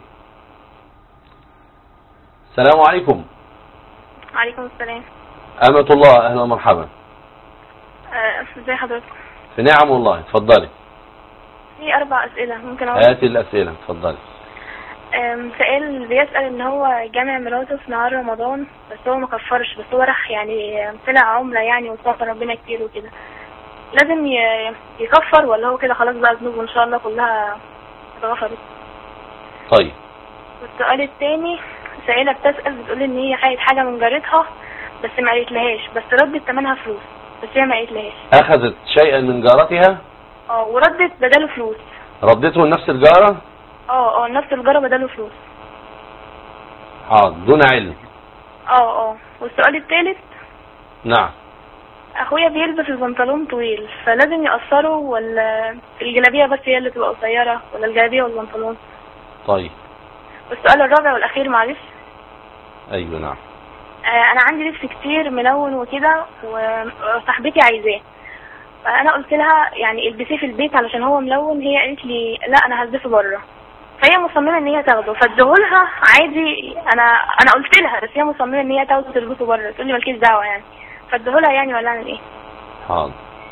السلام عليكم. وعليكم السلام. أمة الله، أهلا ومرحبا. ازي حضرتك؟ في نعم والله، اتفضلي. في أربع أسئلة ممكن أقول؟ هاتي الأسئلة، اتفضلي. سائل بيسأل إن هو جامع مراته في نهار رمضان، بس هو ما كفرش، بس هو راح يعني طلع عمرة يعني واستغفر ربنا كتير وكده، لازم يكفر ولا هو كده خلاص بقى ذنوبه إن شاء الله كلها اتغفرت؟ طيب. والسؤال الثاني، سائلة بتسأل بتقول إن هي خدت حاجة من جارتها بس ما قالتلهاش، بس ردت ثمنها فلوس بس هي ما قالتلهاش. أخذت شيئا من جارتها؟ اه، وردت بداله فلوس. ردته لنفس الجارة؟ اه اه نفس الجارة بداله فلوس. حاضر، دون علم. اه اه والسؤال الثالث، نعم. اخويا بيلبس البنطلون طويل، فلازم يقصره ولا الجلابيه بس هي اللي تبقى قصيره، ولا الجلابيه والبنطلون؟ طيب. والسؤال الرابع والاخير معلش. ايوه نعم. آه انا عندي لبس كتير ملون وكده وصاحبتي عايزاه، فانا قلت لها يعني البسيه في البيت علشان هو ملون، هي قالت لي لا انا هلبسه بره، فهي مصممه ان هي تاخده، فاديهولها عادي. انا انا قلت لها بس هي مصممه ان هي تاخده تلبسه بره، تقول لي مالكيش دعوه يعني، فاديهولها يعني ولا اعمل ايه؟ حاضر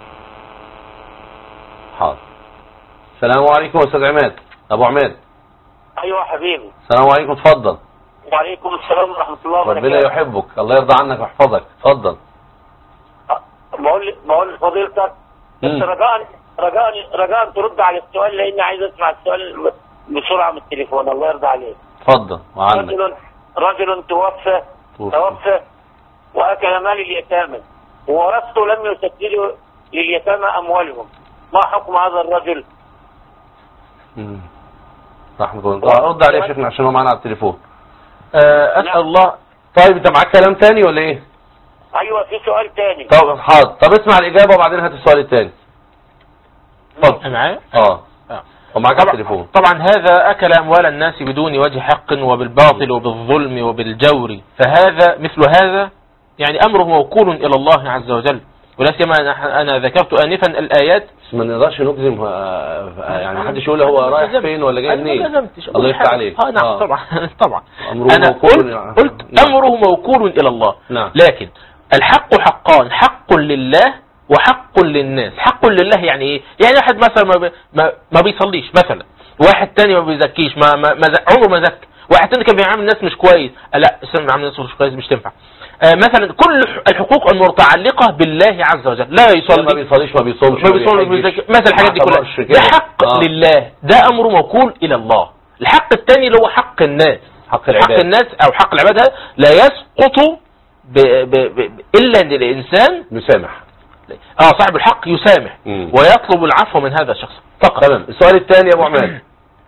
حاضر. السلام عليكم يا استاذ عماد. ابو عماد. ايوه حبيبي. السلام عليكم، اتفضل. وعليكم السلام ورحمه الله وبركاته. ربنا يحبك، الله يرضى عنك ويحفظك، اتفضل. بقول بقول لفضيلتك بس رجاء رجاء رجاء ترد على السؤال، لاني عايز اسمع السؤال بسرعه من التليفون. الله يرضى عليك. اتفضل. وعنك. رجل رجل توفى توفى واكل مال اليتامى وورثته لم يسددوا لليتامى اموالهم، ما حكم هذا الرجل؟ امم رحمه الله. رد عليه يا شيخنا عشان هو معانا على التليفون. أه اسال الله. طيب انت معاك كلام تاني ولا ايه؟ ايوه في سؤال تاني. طب حاضر. طب اسمع الاجابه وبعدين هات السؤال الثاني. اتفضل. معايا؟ اه ومعاك على التليفون. طبعا هذا اكل اموال الناس بدون وجه حق وبالباطل وبالظلم وبالجور، فهذا مثل هذا يعني امره موكول الى الله عز وجل، ولا سيما انا ذكرت انفا الايات. ما نقدرش نجزم يعني محدش يقول هو رايح فين ولا جاي منين. الله يفتح عليك. اه نعم طبعا طبعا. انا قلت, قلت امره موكول الى الله. نعم. لكن الحق حقان، حق لله وحق للناس. حق لله يعني ايه؟ يعني واحد مثلا ما, ما, ما بيصليش مثلا، واحد تاني ما بيزكيش، ما, ما, ما عمره ما زكى، واحد تاني كان بيعامل الناس مش كويس، لا اسمع عامل الناس مش كويس مش تنفع. آه مثلا كل الحقوق المتعلقه بالله عز وجل، لا يصلي ما بيصليش ما بيصومش ما بيصومش ما بيزكي مثلا، الحاجات دي كلها ده حق آه. لله، ده امره موكول الى الله. الحق الثاني اللي هو حق الناس، حق العباد، حق الناس او حق العباد هذا لا يسقط ب ب ب الا ان الانسان يسامح. اه صاحب الحق يسامح مم. ويطلب العفو من هذا الشخص فقط. تمام. السؤال الثاني يا ابو عماد.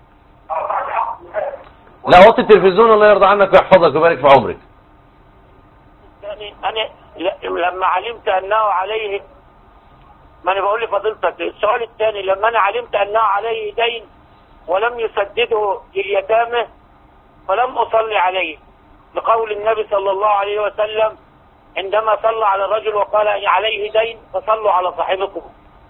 لا وطي التلفزيون الله يرضى عنك ويحفظك ويبارك في عمرك. يعني انا لما علمت انه عليه، ما انا بقول لفضيلتك السؤال الثاني، لما انا علمت انه عليه دين ولم يسدده لليتامى فلم اصلي عليه، لقول النبي صلى الله عليه وسلم عندما صلى على الرجل وقال عليه دين فصلوا على صاحبكم.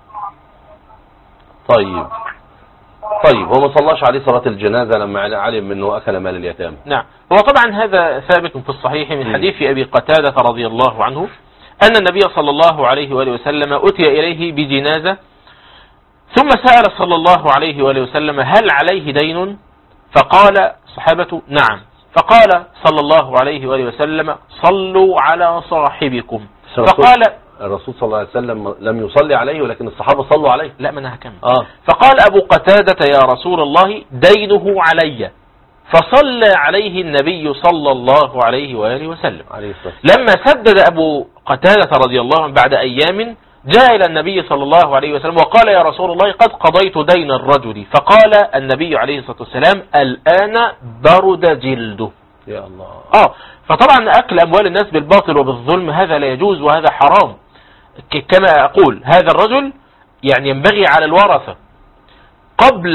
طيب طيب هو ما صلاش عليه صلاة الجنازة لما علم انه اكل مال اليتامى. نعم. هو طبعا هذا ثابت في الصحيح من حديث ابي قتادة رضي الله عنه ان النبي صلى الله عليه وآله وسلم اتي اليه بجنازة، ثم سأل صلى الله عليه وآله وسلم هل عليه دين؟ فقال الصحابة نعم، فقال صلى الله عليه وآله وسلم صلوا على صاحبكم. فقال الرسول صلى الله عليه وسلم لم يصلي عليه ولكن الصحابة صلوا عليه. لا ما انا هكمل. آه. فقال ابو قتادة يا رسول الله دينه علي، فصلى عليه النبي صلى الله عليه وآله وسلم. عليه الصلاة. لما سدد ابو قتادة رضي الله عنه بعد ايام جاء الى النبي صلى الله عليه وسلم وقال يا رسول الله قد قضيت دين الرجل، فقال النبي عليه الصلاة والسلام الآن برد جلده. يا الله. اه فطبعا اكل اموال الناس بالباطل وبالظلم هذا لا يجوز وهذا حرام. كما اقول هذا الرجل يعني ينبغي على الورثة قبل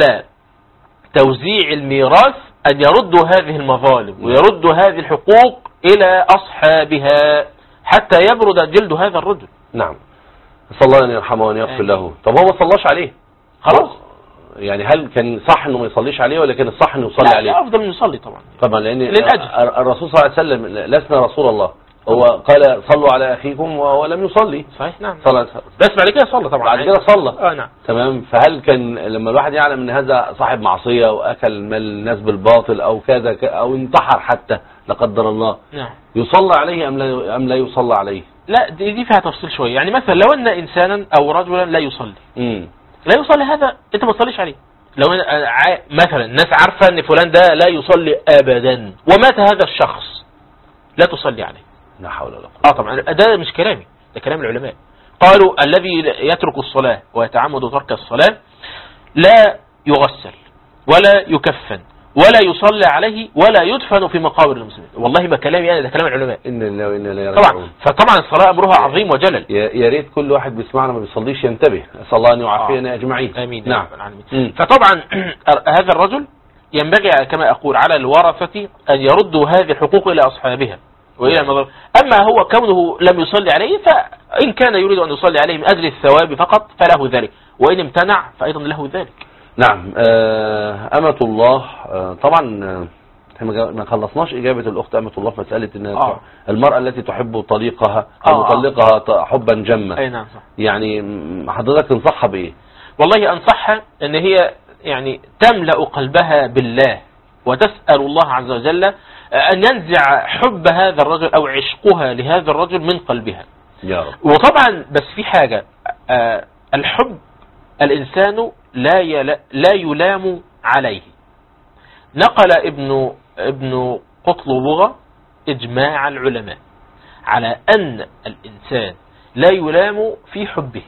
توزيع الميراث أن يردوا هذه المظالم ويردوا هذه الحقوق إلى أصحابها حتى يبرد جلد هذا الرجل. نعم. صلى الله أن يرحمه وأن يغفر له. طب هو ما صلاش عليه خلاص، يعني هل كان صح انه ما يصليش عليه ولا كان الصح انه يصلي عليه؟ لا افضل من يصلي طبعا طبعا، لان للأجل. الرسول صلى الله عليه وسلم لسنا رسول الله، هو قال صلوا على اخيكم ولم يصلي. صحيح. نعم. صلى بس بعد كده صلى طبعا، بعد كده صلى. اه نعم. تمام. فهل كان لما الواحد يعلم ان هذا صاحب معصيه واكل مال الناس بالباطل او كذا او انتحر حتى لا قدر الله، نعم، يصلى عليه ام لا ام لا يصلى عليه؟ لا دي, دي فيها تفصيل شويه. يعني مثلا لو ان انسانا او رجلا لا يصلي، امم لا يصلي، هذا انت ما تصليش عليه. لو مثلا الناس عارفه ان فلان ده لا يصلي ابدا ومات هذا الشخص، لا تصلي عليه. لا حول ولا قوه. اه طبعا ده مش كلامي، ده كلام العلماء. قالوا الذي يترك الصلاه ويتعمد ترك الصلاه لا يغسل ولا يكفن ولا يصلى عليه ولا يدفن في مقابر المسلمين. والله ما كلامي انا، ده كلام العلماء. ان الله وان لا طبعا. فطبعا الصلاه امرها عظيم وجلل. يا ريت كل واحد بيسمعنا ما بيصليش ينتبه، اسال الله ان يعافينا آه. اجمعين. امين. نعم. نعم. فطبعا هذا الرجل ينبغي كما اقول على الورثه ان يردوا هذه الحقوق الى اصحابها والى المظالم. اما هو كونه لم يصلي عليه، فان كان يريد ان يصلي عليه من اجل الثواب فقط فله ذلك، وان امتنع فايضا له ذلك. نعم. آه أمة الله. آه طبعا آه ما خلصناش إجابة الأخت أمة الله في مسألة إن آه. المرأة التي تحب طليقها أو آه مطلقها آه. حبا جما. أي نعم صح. يعني حضرتك تنصحها بإيه؟ والله أنصحها إن هي يعني تملأ قلبها بالله وتسأل الله عز وجل أن ينزع حب هذا الرجل أو عشقها لهذا الرجل من قلبها يا رب. وطبعا بس في حاجة، آه الحب الإنسان لا يلا لا يلام عليه. نقل ابن ابن قطلبغة إجماع العلماء على أن الإنسان لا يلام في حبه.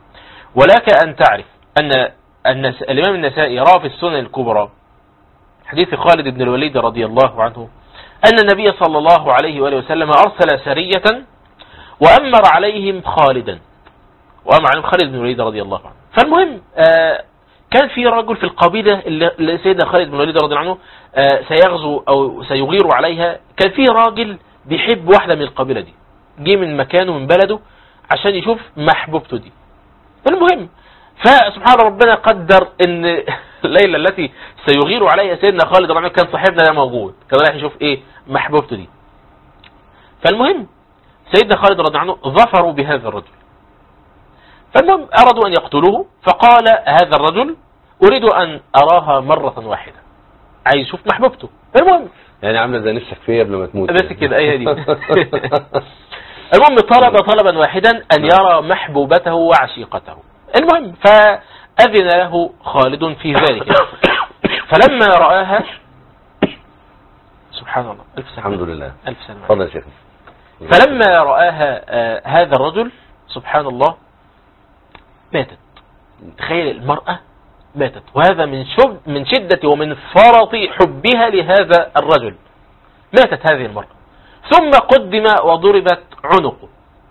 ولك أن تعرف أن النس... الإمام النسائي روى في السنن الكبرى حديث خالد بن الوليد رضي الله عنه أن النبي صلى الله عليه وآله وسلم أرسل سرية وأمر عليهم خالدا، وأمر عليهم خالد بن الوليد رضي الله عنه. فالمهم آه كان في رجل في القبيلة اللي سيدنا خالد بن الوليد رضي الله عنه آه سيغزو أو سيغير عليها، كان في راجل بيحب واحدة من القبيلة دي، جه من مكانه من بلده عشان يشوف محبوبته دي. المهم فسبحان ربنا قدر ان الليلة التي سيغير عليها سيدنا خالد رضي الله عنه كان صاحبنا ده موجود، كان رايح يشوف ايه محبوبته دي. فالمهم سيدنا خالد رضي الله عنه ظفروا بهذا الرجل، فالمهم أرادوا أن يقتلوه، فقال هذا الرجل أريد أن أراها مرة واحدة، عايز يشوف محبوبته. فالمهم يعني عامله زي نفسك فيها قبل ما تموت بس كده أيه دي. المهم طلب طلبا واحدا أن يرى محبوبته وعشيقته. المهم فأذن له خالد في ذلك. فلما رآها سبحان الله ألف سنة الحمد لله ألف سنة تفضل يا شيخ. فلما رآها آه هذا الرجل سبحان الله ماتت. تخيل المرأة ماتت، وهذا من شد من شدة ومن فرط حبها لهذا الرجل. ماتت هذه المرأة ثم قدم وضربت عنقه.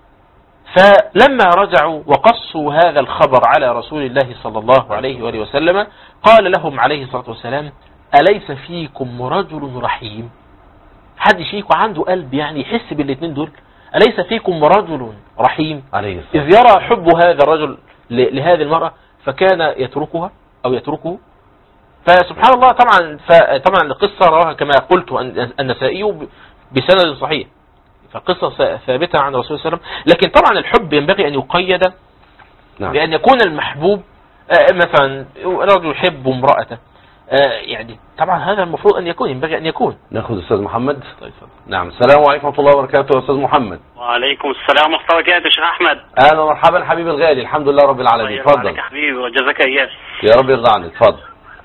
فلما رجعوا وقصوا هذا الخبر على رسول الله صلى الله عليه وآله وسلم قال لهم عليه الصلاة والسلام أليس فيكم رجل رحيم؟ حد فيكم عنده قلب يعني يحس بالاثنين دول؟ أليس فيكم رجل رحيم؟ عليه إذ يرى حب هذا الرجل لهذه المرأة فكان يتركها أو يتركه. فسبحان الله طبعا طبعا القصة رواها كما قلت النسائي بسند صحيح، فقصة ثابتة عن الرسول صلى الله عليه وسلم. لكن طبعا الحب ينبغي أن يقيد نعم. بأن يكون المحبوب مثلا رجل يحب امرأته، يعني طبعا هذا المفروض أن يكون ينبغي أن يكون. ناخذ أستاذ محمد. طيب. نعم. السلام عليكم ورحمة الله وبركاته أستاذ محمد. وعليكم السلام ورحمة الله وبركاته شيخ أحمد. أهلا ومرحبا حبيبي الغالي، الحمد لله رب العالمين. تفضل يا حبيبي وجزاك إياه. يا رب يرضى عنك. تفضل.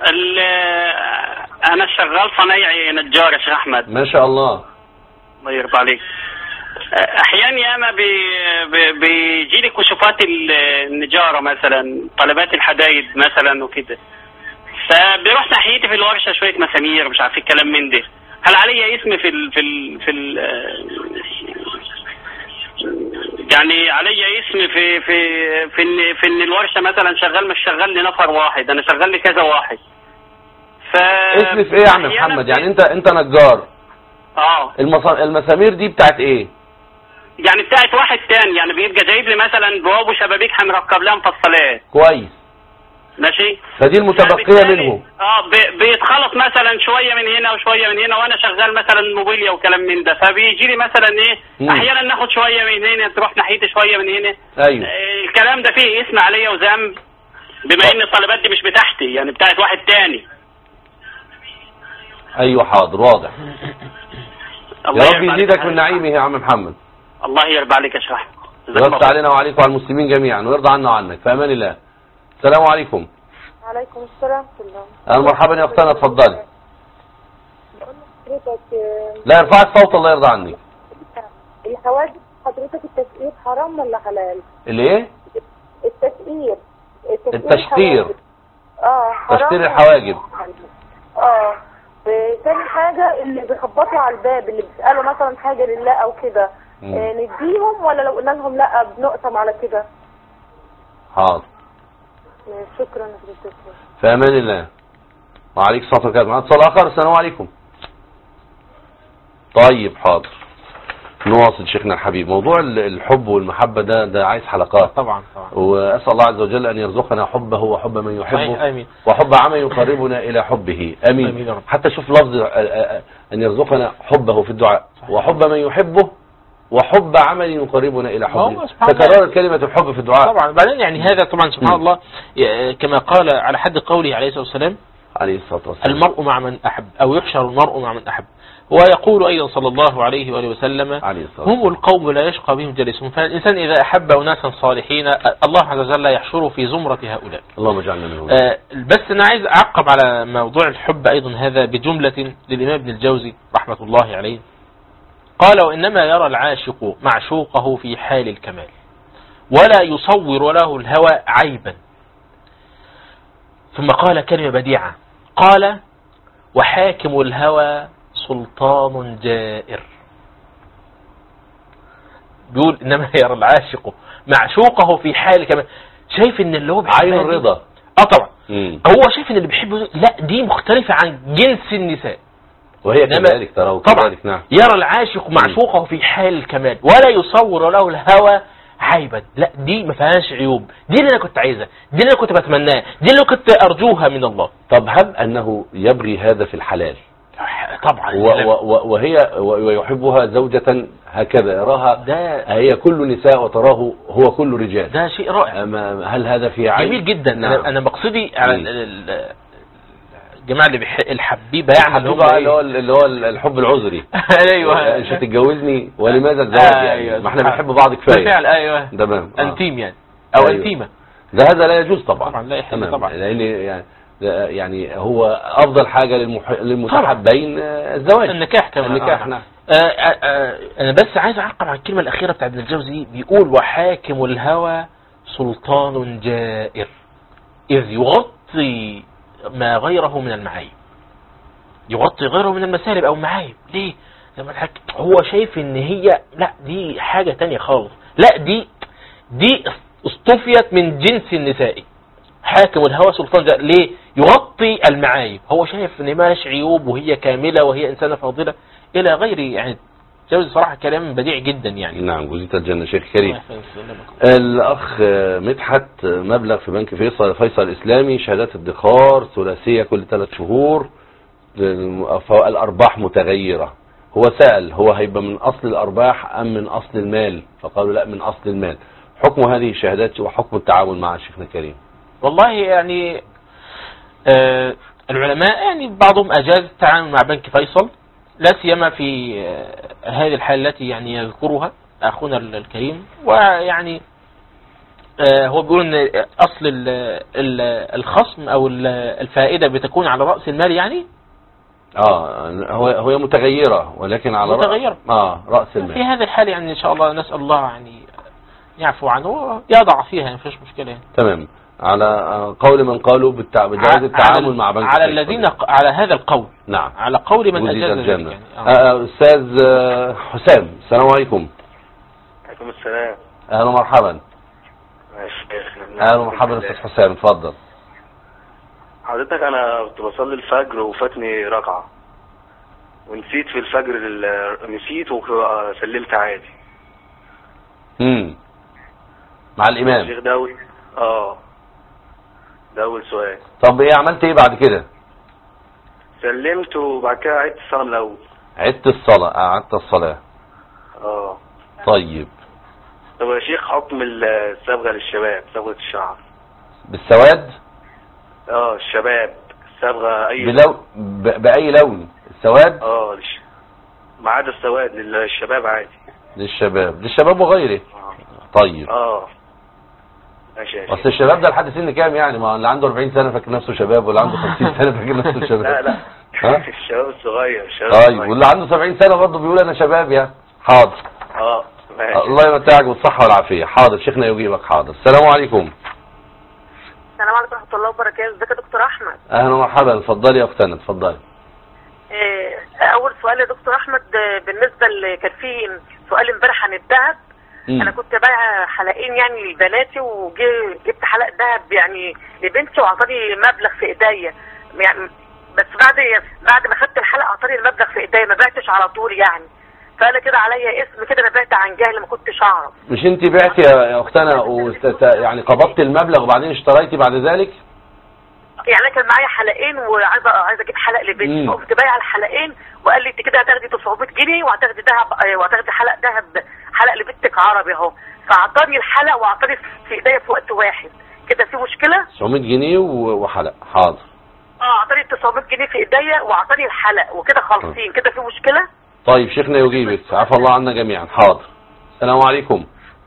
أنا شغال صنايعي نجار يا شيخ أحمد. ما شاء الله. الله يرضى عليك. أحيانا ياما بيجي لي كشوفات النجارة مثلا، طلبات الحدايد مثلا وكده، فبيروح ناحيتي في الورشة شوية مسامير مش عارف الكلام من ده. هل علي اسم في ال في ال في ال يعني علي اسم في في في ان في ان الورشه مثلا شغال مش شغال لي نفر واحد، انا شغال لي كذا واحد. ف اسم في ايه يا عم محمد؟ يعني انت انت نجار. اه المسامير دي بتاعت ايه؟ يعني بتاعت واحد تاني، يعني بيبقى جايب لي مثلا بواب وشبابيك هنركب لها مفصلات. كويس. ماشي. فدي المتبقيه منه. اه بيتخلط مثلا شويه من هنا وشويه من هنا، وانا شغال مثلا موبيليا وكلام من ده، فبيجي لي مثلا ايه مم. احيانا ناخد شويه من هنا تروح ناحيتي شويه من هنا. ايوه. آه الكلام ده فيه اسم عليا وذنب، بما ان الطلبات دي مش بتاعتي، يعني بتاعت واحد تاني. ايوه حاضر واضح. يا رب يزيدك من نعيمه يا عم محمد. الله يرضى عليك يا شيخ. يرضى علينا وعليك وعلى المسلمين جميعا ويرضى عنا وعنك في امان الله. السلام عليكم. وعليكم السلام ورحمة الله. اهلا مرحبا يا اختنا اتفضلي. حضرتك لا ارفعي الصوت الله يرضى عنك. الحواجب حضرتك التسقير حرام ولا حلال؟ الايه؟ التسقير. التشطير. اه حرام. تشطير الحواجب. اه تاني حاجة اللي بيخبطوا على الباب اللي بيسألوا مثلا حاجة لله او كده آه نديهم ولا لو قلنا لهم لا بنقسم على كده؟ حاضر. شكرا لك. في امان الله. وعليك الصلاه والسلام. معانا اتصال اخر. السلام عليكم. طيب حاضر. نواصل شيخنا الحبيب. موضوع الحب والمحبه ده ده عايز حلقات. طبعا طبعا. واسال الله عز وجل ان يرزقنا حبه وحب من يحبه. آمين. وحب عمل يقربنا الى حبه. امين, أمين. حتى شوف لفظ ان يرزقنا حبه في الدعاء. صحيح. وحب من يحبه وحب عمل يقربنا الى حبه. تكرار كلمه الحب في الدعاء. طبعا. بعدين يعني هذا طبعا سبحان م. الله كما قال على حد قوله عليه الصلاه والسلام عليه الصلاه والسلام المرء مع من احب او يحشر المرء مع من احب. ويقول ايضا صلى الله عليه واله وسلم هم القوم لا يشقى بهم جلسهم. فالانسان اذا احب اناسا صالحين الله عز وجل يحشره في زمره هؤلاء. اللهم اجعلنا منهم. آه بس انا عايز اعقب على موضوع الحب ايضا هذا بجمله للامام ابن الجوزي رحمه الله عليه. قال وإنما يرى العاشق معشوقه في حال الكمال ولا يصور له الهوى عيبا. ثم قال كلمة بديعة قال وحاكم الهوى سلطان جائر. بيقول إنما يرى العاشق معشوقه في حال الكمال. شايف إن اللي هو عين الرضا. اه طبعا. مم. هو شايف إن اللي بيحبه لا دي مختلفة عن جنس النساء وهي كذلك ترى طبعا. نعم. يرى العاشق معشوقه في حال الكمال ولا يصور له الهوى عيبا. لا دي ما فيهاش عيوب، دي اللي انا كنت عايزها، دي اللي انا كنت بتمناها، دي اللي كنت ارجوها من الله. طب هب انه يبغي هذا في الحلال طبعا وهي ويحبها زوجة هكذا يراها ده هي كل نساء وتراه هو كل رجال، ده شيء رائع. هل هذا في عيب؟ جميل جدا. نعم. انا مقصدي على الجماعه اللي بيح... الحبيبه يعني اللي هو اللي هو الحب العذري. ايوه مش هتتجوزني ولماذا الزواج يعني؟ أيوة. ما احنا بنحب بعض كفايه بالفعل. ايوه تمام. آه. انتيم يعني او أيوة. انتيمه ده هذا لا يجوز طبعا. طبعا لا يحل طبعا، لان يعني يعني هو افضل حاجه للمح... للمتحبين الزواج النكاح كمان. النكاح. نعم. آه آه آه انا بس عايز اعقب على الكلمه الاخيره بتاعت ابن الجوزي. بيقول وحاكم الهوى سلطان جائر اذ يغطي ما غيره من المعايب. يغطي غيره من المسالب او المعايب. ليه؟ زي ما الحكي هو شايف ان هي لا دي حاجة تانية خالص، لا دي دي اصطفيت من جنس النساء. حاكم الهوى سلطان جائر. ليه؟ يغطي المعايب. هو شايف ان مالش عيوب وهي كاملة وهي انسانة فاضلة الى غير يعني. جوز صراحة كلام بديع جدا يعني. نعم جزية الجنة شيخ كريم. الأخ مدحت مبلغ في بنك فيصل فيصل الإسلامي شهادات ادخار ثلاثية كل ثلاث شهور الأرباح متغيرة. هو سأل هو هيبقى من أصل الأرباح أم من أصل المال؟ فقالوا لا من أصل المال. حكم هذه الشهادات وحكم التعاون مع شيخنا الكريم. والله يعني آه العلماء يعني بعضهم أجاز التعاون مع بنك فيصل لا سيما في هذه الحالة التي يعني يذكرها أخونا الكريم. ويعني هو بيقول ان أصل الخصم أو الفائدة بتكون على رأس المال يعني. اه هو هو متغيرة ولكن على متغيرة. اه رأس المال. في هذه الحالة يعني إن شاء الله نسأل الله يعني يعفو عنه يضع فيها يعني مفيش مشكلة يعني. تمام. على قول من قالوا بجواز التعامل مع بنك على الذين على هذا القول. نعم. على قول من أجاز ذلك يعني. آه. أستاذ حسام السلام عليكم. عليكم السلام. اهلا ومرحبا. ماشي. اهلا ومرحبا استاذ حسام، اتفضل. حضرتك انا كنت بصلي الفجر وفاتني ركعه ونسيت في الفجر ال- نسيت وسلمت عادي. امم مع الامام. الشيخ ده اول اه ده اول سؤال. طب ايه عملت ايه بعد كده؟ سلمت وبعد كده عدت الصلاه من الاول. عدت الصلاه، قعدت الصلاه. اه طيب. طب يا شيخ حكم الصبغه للشباب، صبغه الشعر بالسواد؟ اه الشباب صبغه اي بلو... ب... باي لون؟ السواد؟ اه لش... ما عدا السواد للشباب عادي. للشباب، للشباب وغيره. طيب. اه ماشي يا شيخ. اصل الشباب ده لحد سن كام يعني؟ ما اللي عنده أربعين سنه فاكر نفسه شباب، واللي عنده خمسين سنه فاكر نفسه شباب. لا لا ها؟ الشباب الصغير الشباب طيب الصغير. واللي عنده سبعين سنه برضه بيقول انا شباب يعني. حاضر. اه ماشي. الله يمتعك بالصحه والعافيه. حاضر شيخنا يجيبك. حاضر. السلام عليكم. السلام عليكم ورحمه الله وبركاته. ازيك يا دكتور احمد؟ اهلا ومرحبا. اتفضلي يا اختنا، اتفضلي. إيه، اول سؤال يا دكتور احمد، بالنسبه اللي كان فيه سؤال امبارح عن الذهب. انا كنت بايعه حلقين يعني لبناتي، وجبت حلق ذهب يعني لبنتي وعطاني مبلغ في ايديا يعني، بس بعد بعد ما خدت الحلقه عطاني المبلغ في ايديا، ما بعتش على طول يعني، فانا كده عليا اسم كده، انا بعت عن جهل ما كنتش اعرف. مش انت بعتي يا اختنا وست... يعني قبضت المبلغ وبعدين اشتريتي بعد ذلك؟ يعني انا كان معايا حلقين وعايزه عايزه اجيب حلق لبنتي، فقمت بايعه الحلقين وقال لي انت كده هتاخدي تسعمية جنيه وهتاخدي ذهب وهتاخدي حلق ذهب، حلق لبنتك عربي اهو، فاعطاني الحلق واعطاني في ايديا في وقت واحد، كده في مشكله؟ تسعمية جنيه وحلق. حاضر. اه اعطاني تسعمية جنيه في ايديا واعطاني الحلق وكده خالصين، كده في مشكله؟ طيب شيخنا يجيبك، عفى الله عنا جميعا. حاضر. السلام عليكم.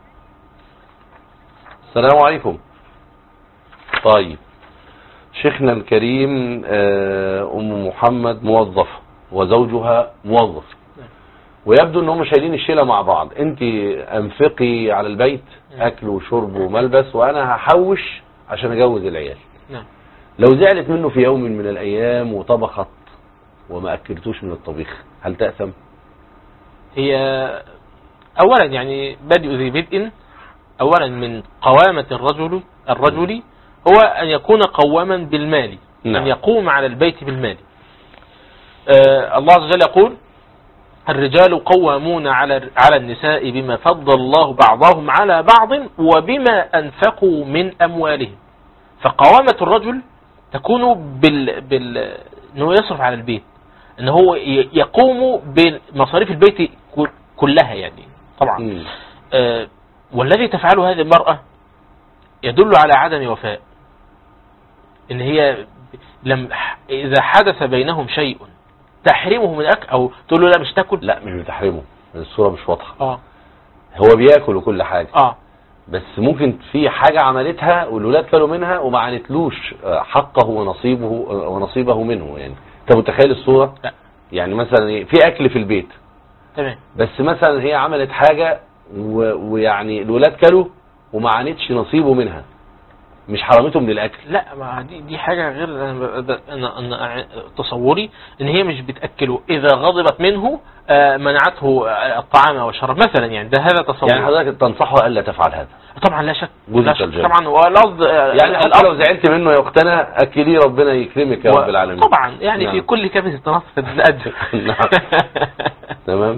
السلام عليكم. طيب شيخنا الكريم، ام محمد موظفة وزوجها موظف، ويبدو ان هم شايلين الشيله مع بعض. انت انفقي على البيت اكل وشرب وملبس، وانا هحوش عشان اجوز العيال. لو زعلت منه في يوم من الايام وطبخت وما اكلتوش من الطبيخ، هل تأثم؟ هي اولا يعني بدء ذي بدء، اولا من قوامة الرجل الرجل هو ان يكون قواما بالمال. نعم. ان يقوم على البيت بالمال. آه الله عز وجل يقول الرجال قوامون على على النساء بما فضل الله بعضهم على بعض وبما انفقوا من اموالهم. فقوامة الرجل تكون بال بال انه يصرف على البيت، ان هو يقوم بمصاريف البيت كلها يعني طبعا. آه والذي تفعله هذه المرأة يدل على عدم وفاء، ان هي لم اذا حدث بينهم شيء تحرمه من اكل او تقول له لا مش تاكل، لا مش بتحرمه، الصورة مش واضحة. اه هو بياكل وكل حاجة. اه بس ممكن في حاجة عملتها والولاد كلوا منها وما عنتلوش حقه ونصيبه ونصيبه منه. يعني انت متخيل الصورة؟ لا. يعني مثلا في اكل في البيت تمام، بس مثلا هي عملت حاجة ويعني الولاد كلوا وما عنتش نصيبه منها، مش حرمته من الاكل. لا ما دي دي حاجة غير. انا انا, أنا تصوري ان هي مش بتاكله، اذا غضبت منه منعته الطعام والشراب مثلا، يعني ده هذا تصور. يعني حضرتك تنصحه الا تفعل هذا؟ طبعا لا شك، لا شك طبعا. والقصد يعني حتى لو زعلت منه يا اختنا اكليه، ربنا يكرمك يا رب العالمين. طبعا يعني نعم. في كل كبسة تنصف الأجر. نعم. تمام.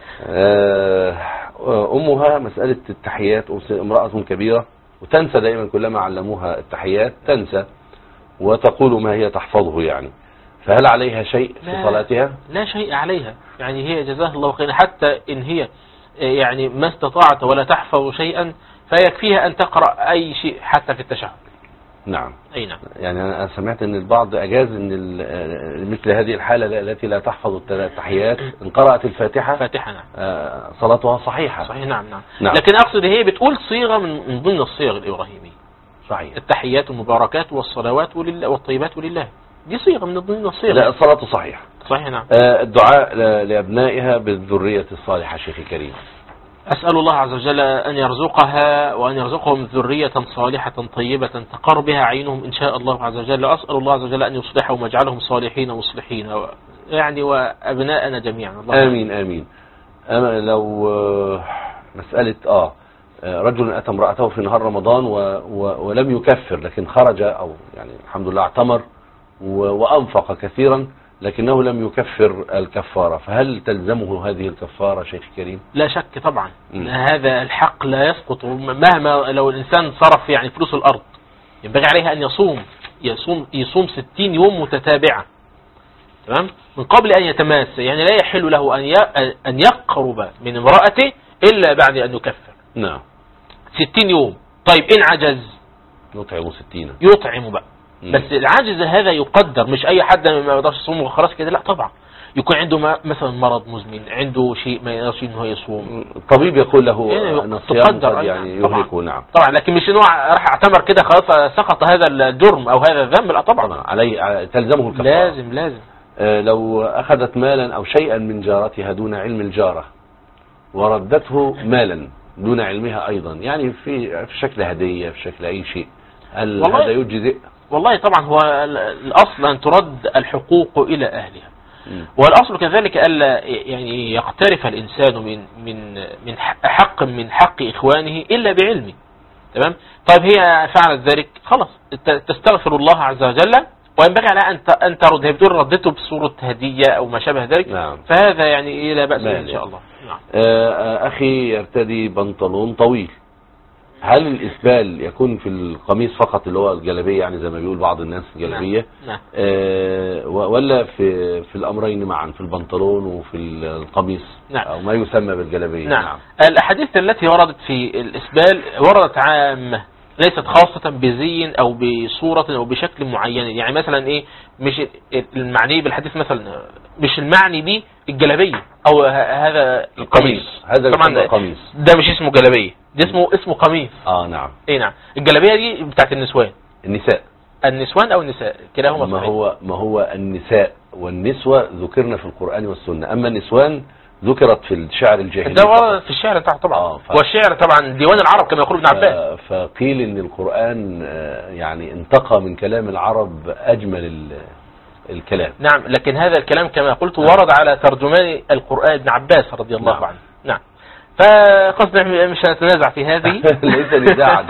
امها مسألة التحيات، امرأة كبيرة وتنسى دائما، كلما علموها التحيات تنسى وتقول ما هي تحفظه يعني، فهل عليها شيء في صلاتها؟ لا شيء عليها، يعني هي جزاها الله خيرا، حتى ان هي يعني ما استطاعت ولا تحفظ شيئا فيكفيها ان تقرأ اي شيء حتى في التشهد. نعم. اي نعم. يعني انا سمعت ان البعض اجاز ان مثل هذه الحالة التي لا تحفظ التحيات ان قرأت الفاتحة فاتحة نعم صلاتها صحيحة. صحيح. نعم نعم, نعم. لكن اقصد هي بتقول صيغة من ضمن الصيغ الابراهيمية. صحيح. التحيات والمباركات والصلوات ولله والطيبات ولله، دي صيغة من ضمن الصيغ. لا الصلاة صحيحة. صحيح نعم. الدعاء لابنائها بالذرية الصالحة شيخي كريم. أسأل الله عز وجل أن يرزقها وأن يرزقهم ذرية صالحة طيبة تقر بها عينهم إن شاء الله عز وجل. وأسأل الله عز وجل أن يصلحهم ويجعلهم صالحين مصلحين يعني وأبناءنا جميعا. الله آمين آمين. أما لو مسألة آه رجل أتى امرأته في نهار رمضان و و ولم يكفر، لكن خرج أو يعني الحمد لله اعتمر وأنفق كثيرا، لكنه لم يكفر الكفارة، فهل تلزمه هذه الكفارة شيخ كريم؟ لا شك طبعا. م. هذا الحق لا يسقط مهما لو الإنسان صرف يعني فلوس الأرض، ينبغي عليه أن يصوم يصوم يصوم ستين يوم متتابعة، تمام، من قبل أن يتماس. يعني لا يحل له أن أن يقرب من امرأته إلا بعد أن يكفر. نعم. ستين يوم. طيب إن عجز يطعم ستين، يطعم بقى. م. بس العجز هذا يقدر، مش أي حد ما يقدرش يصوم وخلاص كده، لا طبعا. يكون عنده مثلا مرض مزمن، عنده شيء ما يقدرش ان هو يصوم، الطبيب يقول له ان الصيام قد يعني يهلكه. نعم طبعا، لكن مش ان هو راح اعتمر كده خلاص سقط هذا الجرم او هذا الذنب، لا طبعا. طبعا عليه تلزمه الكفاره. لازم لازم. آه لو اخذت مالا او شيئا من جارتها دون علم الجاره وردته مالا دون علمها ايضا، يعني في في شكل هديه، في شكل اي شيء، هل هذا يجزئ؟ والله طبعا هو الاصل ان ترد الحقوق الى اهلها. والأصل كذلك ألا يعني يقترف الإنسان من من من حق من حق إخوانه إلا بعلمه، تمام. طيب هي فعلت ذلك خلاص تستغفر الله عز وجل، وينبغي عليها أن أن ترد. هي بتقول ردته بصورة هدية أو ما شابه ذلك. نعم. فهذا يعني لا بأس إن شاء الله. نعم. أخي يرتدي بنطلون طويل، هل الإسبال يكون في القميص فقط اللي هو الجلابية، يعني زي ما بيقول بعض الناس الجلابية؟ نعم. آه ولا في في الأمرين معا، في البنطلون وفي القميص؟ نعم. أو ما يسمى بالجلابية؟ نعم. نعم. الأحاديث التي وردت في الإسبال وردت عامة، ليست خاصة بزي أو بصورة أو بشكل معين. يعني مثلا إيه، مش المعني بالحديث مثلا، مش المعني دي الجلابية أو هذا القميص، هذا طبعا القميص ده مش اسمه جلابية، ده اسمه اسمه قميص. اه نعم. ايه نعم. الجلابية دي بتاعت النسوان، النساء النسوان او النساء كلاهما ما هو ما هو النساء والنسوة ذكرنا في القرآن والسنة، اما النسوان ذكرت في الشعر الجاهلي، ده ورد في الشعر بتاعه طبعا. آه ف... والشعر طبعا ديوان العرب كما يقول ابن عباس. فقيل ان القرآن يعني انتقى من كلام العرب اجمل الكلام. نعم، لكن هذا الكلام كما قلت ورد على ترجمان القرآن ابن عباس رضي الله نعم. عنه. نعم. فقصدنا مش هنتنازع في هذه. ليس نزاعا.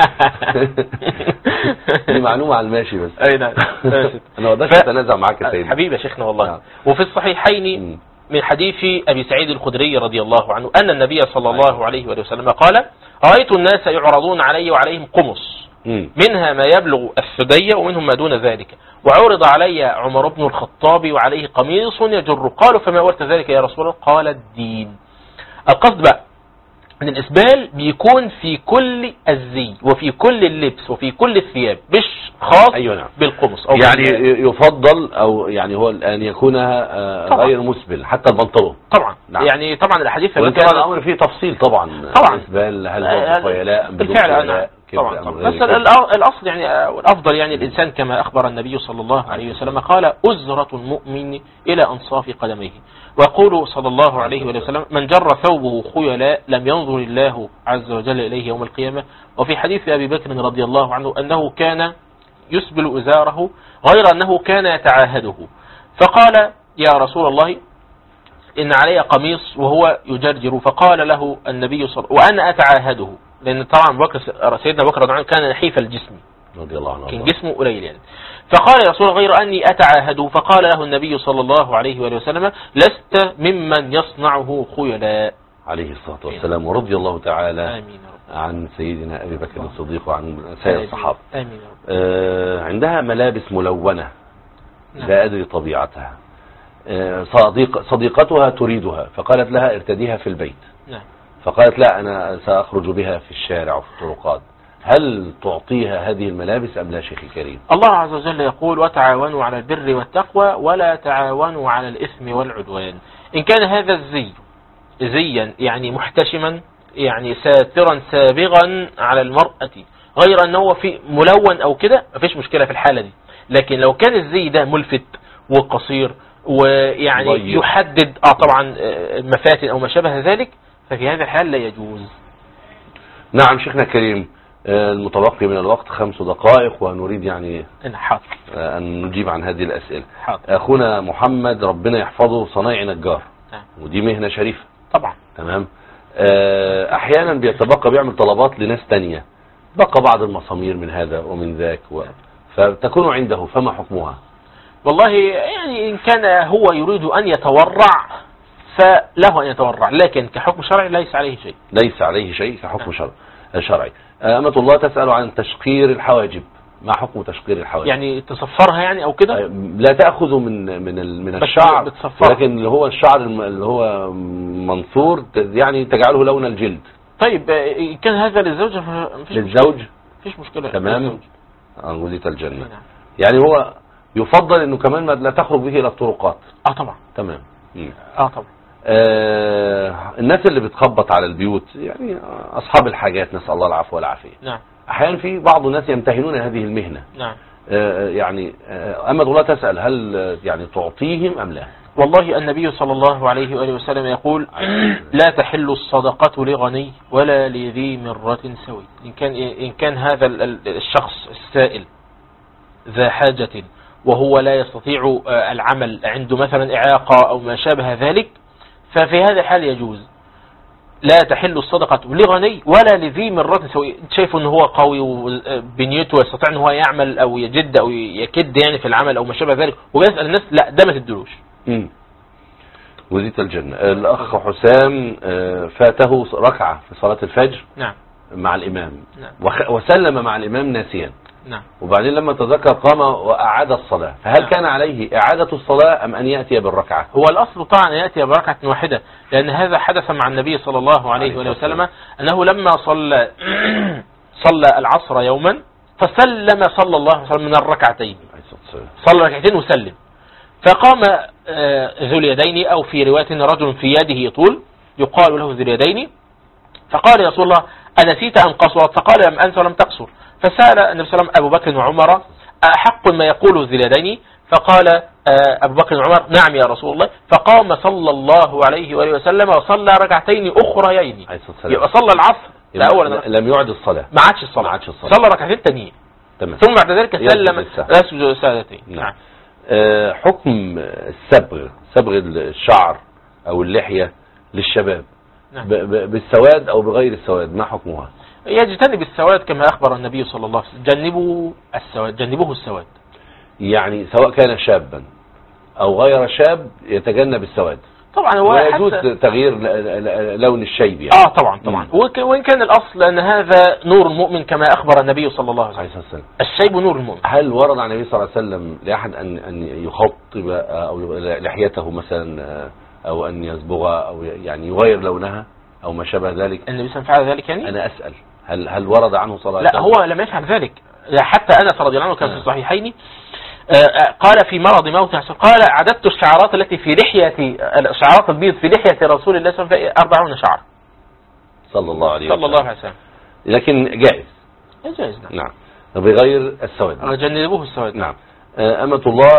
دي معلومة على الماشي بس. اي نعم. انا ما اقدرش اتنازع معاك يا سيدي. حبيبي يا شيخنا والله. نعم. وفي الصحيحين م. من حديث ابي سعيد الخدري رضي الله عنه ان النبي صلى الله عليه وآله وسلم قال: رأيت الناس يعرضون علي وعليهم قمص، م. منها ما يبلغ الثدي ومنهم ما دون ذلك، وعرض علي عمر بن الخطاب وعليه قميص يجر. قالوا: فما أولت ذلك يا رسول الله؟ قال: الدين. القصد بقى ان الاسبال بيكون في كل الزي وفي كل اللبس وفي كل الثياب، مش خاص أيوة نعم. بالقمص أو يعني يفضل او يعني هو ان يكون غير مسبل حتى البنطلون طبعا. نعم. يعني طبعا الاحاديث التي كان الامر فيه تفصيل طبعا. طبعا الاسبال هل هو خيلاء بدون خيلاء طبعا, طبعا. بس الاصل يعني الافضل يعني الانسان كما اخبر النبي صلى الله عليه وسلم قال: أزرة المؤمن الى انصاف قدميه. ويقول صلى الله عليه وسلم: من جر ثوبه خيلاء لم ينظر الله عز وجل اليه يوم القيامة. وفي حديث ابي بكر رضي الله عنه انه كان يسبل ازاره غير انه كان يتعاهده، فقال: يا رسول الله ان علي قميص وهو يجرجر. فقال له النبي صلى الله عليه وسلم: وانا اتعاهده، لان طبعا بكر سيدنا بكر رضي الله عنه كان نحيف الجسم رضي الله عنه، كان جسمه قليل يعني. فقال: يا رسول الله غير اني اتعاهده. فقال له النبي صلى الله عليه وآله وسلم: لست ممن يصنعه خيلاء عليه الصلاة والسلام. ورضي الله تعالى آمين عن سيدنا ابي بكر الصديق وعن سائر الصحابة. آمين. آه عندها ملابس ملونة نعم. لا ادري طبيعتها، صديق صديقتها تريدها فقالت لها: ارتديها في البيت. نعم. فقالت: لا أنا سأخرج بها في الشارع وفي الطرقات. هل تعطيها هذه الملابس أم لا شيخي الكريم؟ الله عز وجل يقول: وتعاونوا على البر والتقوى ولا تعاونوا على الإثم والعدوان. إن كان هذا الزي زيا يعني محتشما يعني ساترا سابغا على المرأة غير أنه في ملون أو كده مفيش مشكلة في الحالة دي. لكن لو كان الزي ده ملفت وقصير ويعني ضيق. يحدد اه طبعا مفاتن او ما شابه ذلك، ففي هذا الحال لا يجوز. نعم شيخنا الكريم، المتبقي من الوقت خمس دقائق ونريد يعني حاضر ان نجيب عن هذه الاسئله. حاضر. اخونا محمد ربنا يحفظه صنايعي نجار، نعم. ودي مهنه شريفه طبعا. تمام. احيانا بيتبقى بيعمل طلبات لناس تانية، بقى بعض المسامير من هذا ومن ذاك و... فتكون عنده، فما حكمها؟ والله يعني إن كان هو يريد أن يتورع فله أن يتورع، لكن كحكم شرعي ليس عليه شيء. ليس عليه شيء كحكم شرعي. شرعي. أمة الله تسأل عن تشقير الحواجب، ما حكم تشقير الحواجب؟ يعني تصفرها يعني أو كده؟ لا تأخذ من من من الشعر، لكن اللي هو الشعر اللي هو منثور يعني تجعله لون الجلد. طيب إن كان هذا للزوج فمفيش للزوج مفيش مشكلة. تمام. أنجزت الجنة. يعني هو يفضل انه كمان ما لا تخرج به الى الطرقات. اه طبعا. تمام. مم. اه طبعا. آه الناس اللي بتخبط على البيوت يعني اصحاب الحاجات، نسأل الله العفو والعافية. نعم. احيانا في بعض الناس يمتهنون هذه المهنة. نعم. آه يعني آه أمة الله تسأل هل يعني تعطيهم ام لا؟ والله النبي صلى الله عليه وآله وسلم يقول لا تحل الصدقة لغني ولا لذي مرة سوي. إن كان إن كان هذا الشخص السائل ذا حاجة وهو لا يستطيع العمل، عنده مثلا إعاقة أو ما شابه ذلك، ففي هذا الحال يجوز. لا تحل الصدقة لغني ولا لذي مرة سوي. شايف أنه هو قوي وبنيته ويستطيع أنه هو يعمل أو يجد أو يكد يعني في العمل أو ما شابه ذلك، ويسأل الناس، لا ده ما تدلوش. امم وزيت الجنة. الأخ حسام فاته ركعة في صلاة الفجر. نعم. مع الإمام. نعم. وسلم مع الإمام ناسيا. نعم. وبعدين لما تذكر قام وأعاد الصلاة، فهل نعم. كان عليه إعادة الصلاة أم أن يأتي بالركعة؟ هو الأصل طبعا أن يأتي بركعة واحدة، لأن هذا حدث مع النبي صلى الله عليه وآله وسلم أنه لما صلى صلى العصر يوما فسلم صلى الله عليه وسلم من الركعتين، صلى ركعتين وسلم، فقام ذو اليدين أو في رواية رجل في يده طول يقال له ذو اليدين، فقال يا رسول الله أنسيت أم قصرت؟ فقال لم أنس ولم تقصر. فسأل النبي صلى الله عليه وسلم أبو بكر وعمر أحق ما يقول ذو اليدين؟ فقال أبو بكر وعمر نعم يا رسول الله. فقام صلى الله عليه وآله وسلم وصلى ركعتين أخريين، يبقى صلى العصر أولا لم يعد الصلاة، ما عادش الصلاة، ما عادش الصلاة، صلى ركعتين تانيين، ثم بعد ذلك سلم يسجد سادتين. نعم. أه حكم الصبغ، صبغ الشعر أو اللحية للشباب. نعم. بالسواد أو بغير السواد، ما حكمها؟ يجتنب السواد كما أخبر النبي صلى الله عليه وسلم، جنبوا السواد، جنبوه السواد. يعني سواء كان شابا أو غير شاب يتجنب السواد. طبعا هو ويجوز تغيير لون الشيب يعني. اه طبعا طبعا. وإن كان الأصل أن هذا نور المؤمن كما أخبر النبي صلى الله عليه وسلم، الشيب نور المؤمن. هل ورد عن النبي صلى الله عليه وسلم لأحد أن أن يخطب أو لحيته مثلا أو أن يصبغها أو يعني يغير لونها أو ما شابه ذلك؟ النبي صلى الله عليه وسلم فعل ذلك يعني؟ أنا أسأل هل هل ورد عنه صلى الله عليه وسلم؟ لا هو لم يفعل ذلك، حتى أنس رضي الله عنه كان في الصحيحين قال في مرض موته قال عددت الشعرات التي في لحية، الشعرات البيض في لحية رسول الله صلى الله عليه وسلم أربعون شعر صلى الله عليه وسلم، صلى الله عليه وسلم. لكن جائز جائز نعم. نعم بغير السواد، جنبوه السواد. نعم. أمة الله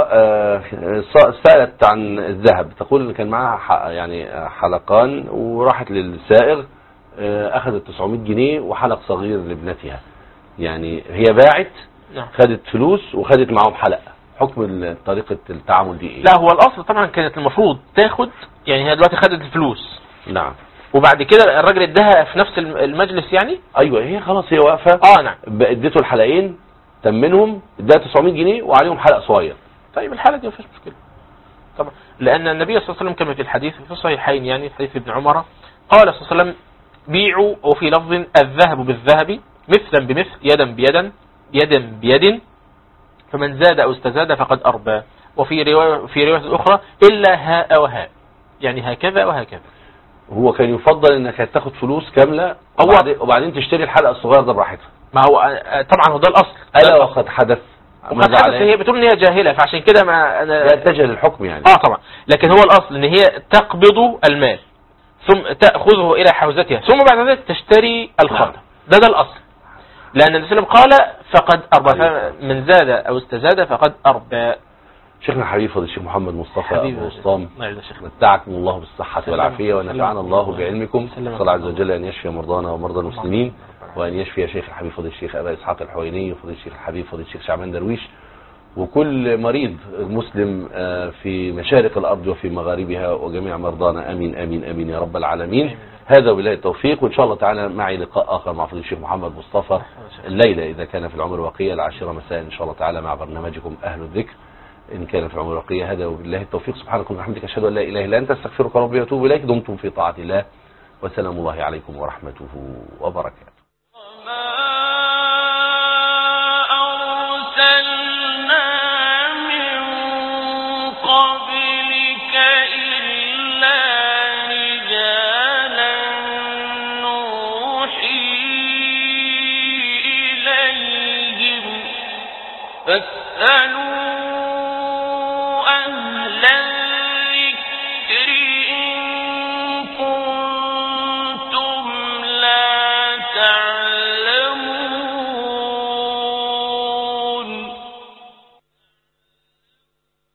سألت عن الذهب، تقول إن كان معها يعني حلقان وراحت للسائغ أخذت تسعمائة جنيه وحلق صغير لابنتها، يعني هي باعت نعم. خدت فلوس وخدت معهم حلق، حكم طريقة التعامل دي إيه؟ لا هو الأصل طبعا كانت المفروض تاخد، يعني هي دلوقتي خدت الفلوس نعم، وبعد كده الراجل اداها في نفس المجلس يعني. أيوة هي خلاص هي واقفة اه نعم، اديته الحلقين تمنهم اداها تسعمائة جنيه وعليهم حلق صغير. طيب الحلقة دي مفيش مشكلة طبعا، لأن النبي صلى الله عليه وسلم كما في الحديث في الصحيحين يعني حديث ابن عمر قال صلى الله عليه وسلم بيعوا، وفي لفظ الذهب بالذهب مثلا بمثل يدا بيدا يدا بيد، فمن زاد أو استزاد فقد أربى. وفي رواية في رواية أخرى إلا هاء وهاء، يعني هكذا وهكذا. هو كان يفضل انك تاخد فلوس كاملة وبعدين, وبعدين تشتري الحلقة الصغيرة ده براحتها. ما هو طبعا هو ده الأصل. ألا وقد حدث وقد حدث هي بتقول ان هي جاهلة، فعشان كده ما أنا يتجه للحكم يعني. اه طبعا، لكن هو الأصل ان هي تقبض المال ثم تأخذه إلى حوزتها ثم بعد ذلك تشتري الخاتم. ده ده الأصل، لأن النبي صلى الله عليه وسلم قال فقد أربى، من زاد أو استزاد فقد أربى. شيخنا الحبيب فضل الشيخ محمد مصطفى أبو وسطام، متعكم الله بالصحة والعافية ونفعنا الله بعلمكم. صلى الله عز وجل أن يشفي مرضانا ومرضى المسلمين، وأن يشفي شيخ الحبيب فضل الشيخ أبا إسحاق الحويني وفضل الشيخ الحبيب فضل الشيخ شعبان درويش وكل مريض مسلم في مشارق الأرض وفي مغاربها وجميع مرضانا. أمين آمين آمين يا رب العالمين. هذا وبالله التوفيق. وإن شاء الله تعالى معي لقاء آخر مع فضيلة الشيخ محمد مصطفى الليلة إذا كان في العمر بقية العاشرة مساء إن شاء الله تعالى مع برنامجكم أهل الذكر إن كان في العمر بقية. هذا وبالله التوفيق. سبحانك وبحمدك أشهد أن لا إله إلا أنت أستغفرك ربي وأتوب إليك. دمتم في طاعة الله وسلام الله عليكم ورحمته وبركاته. فاسألوا أهل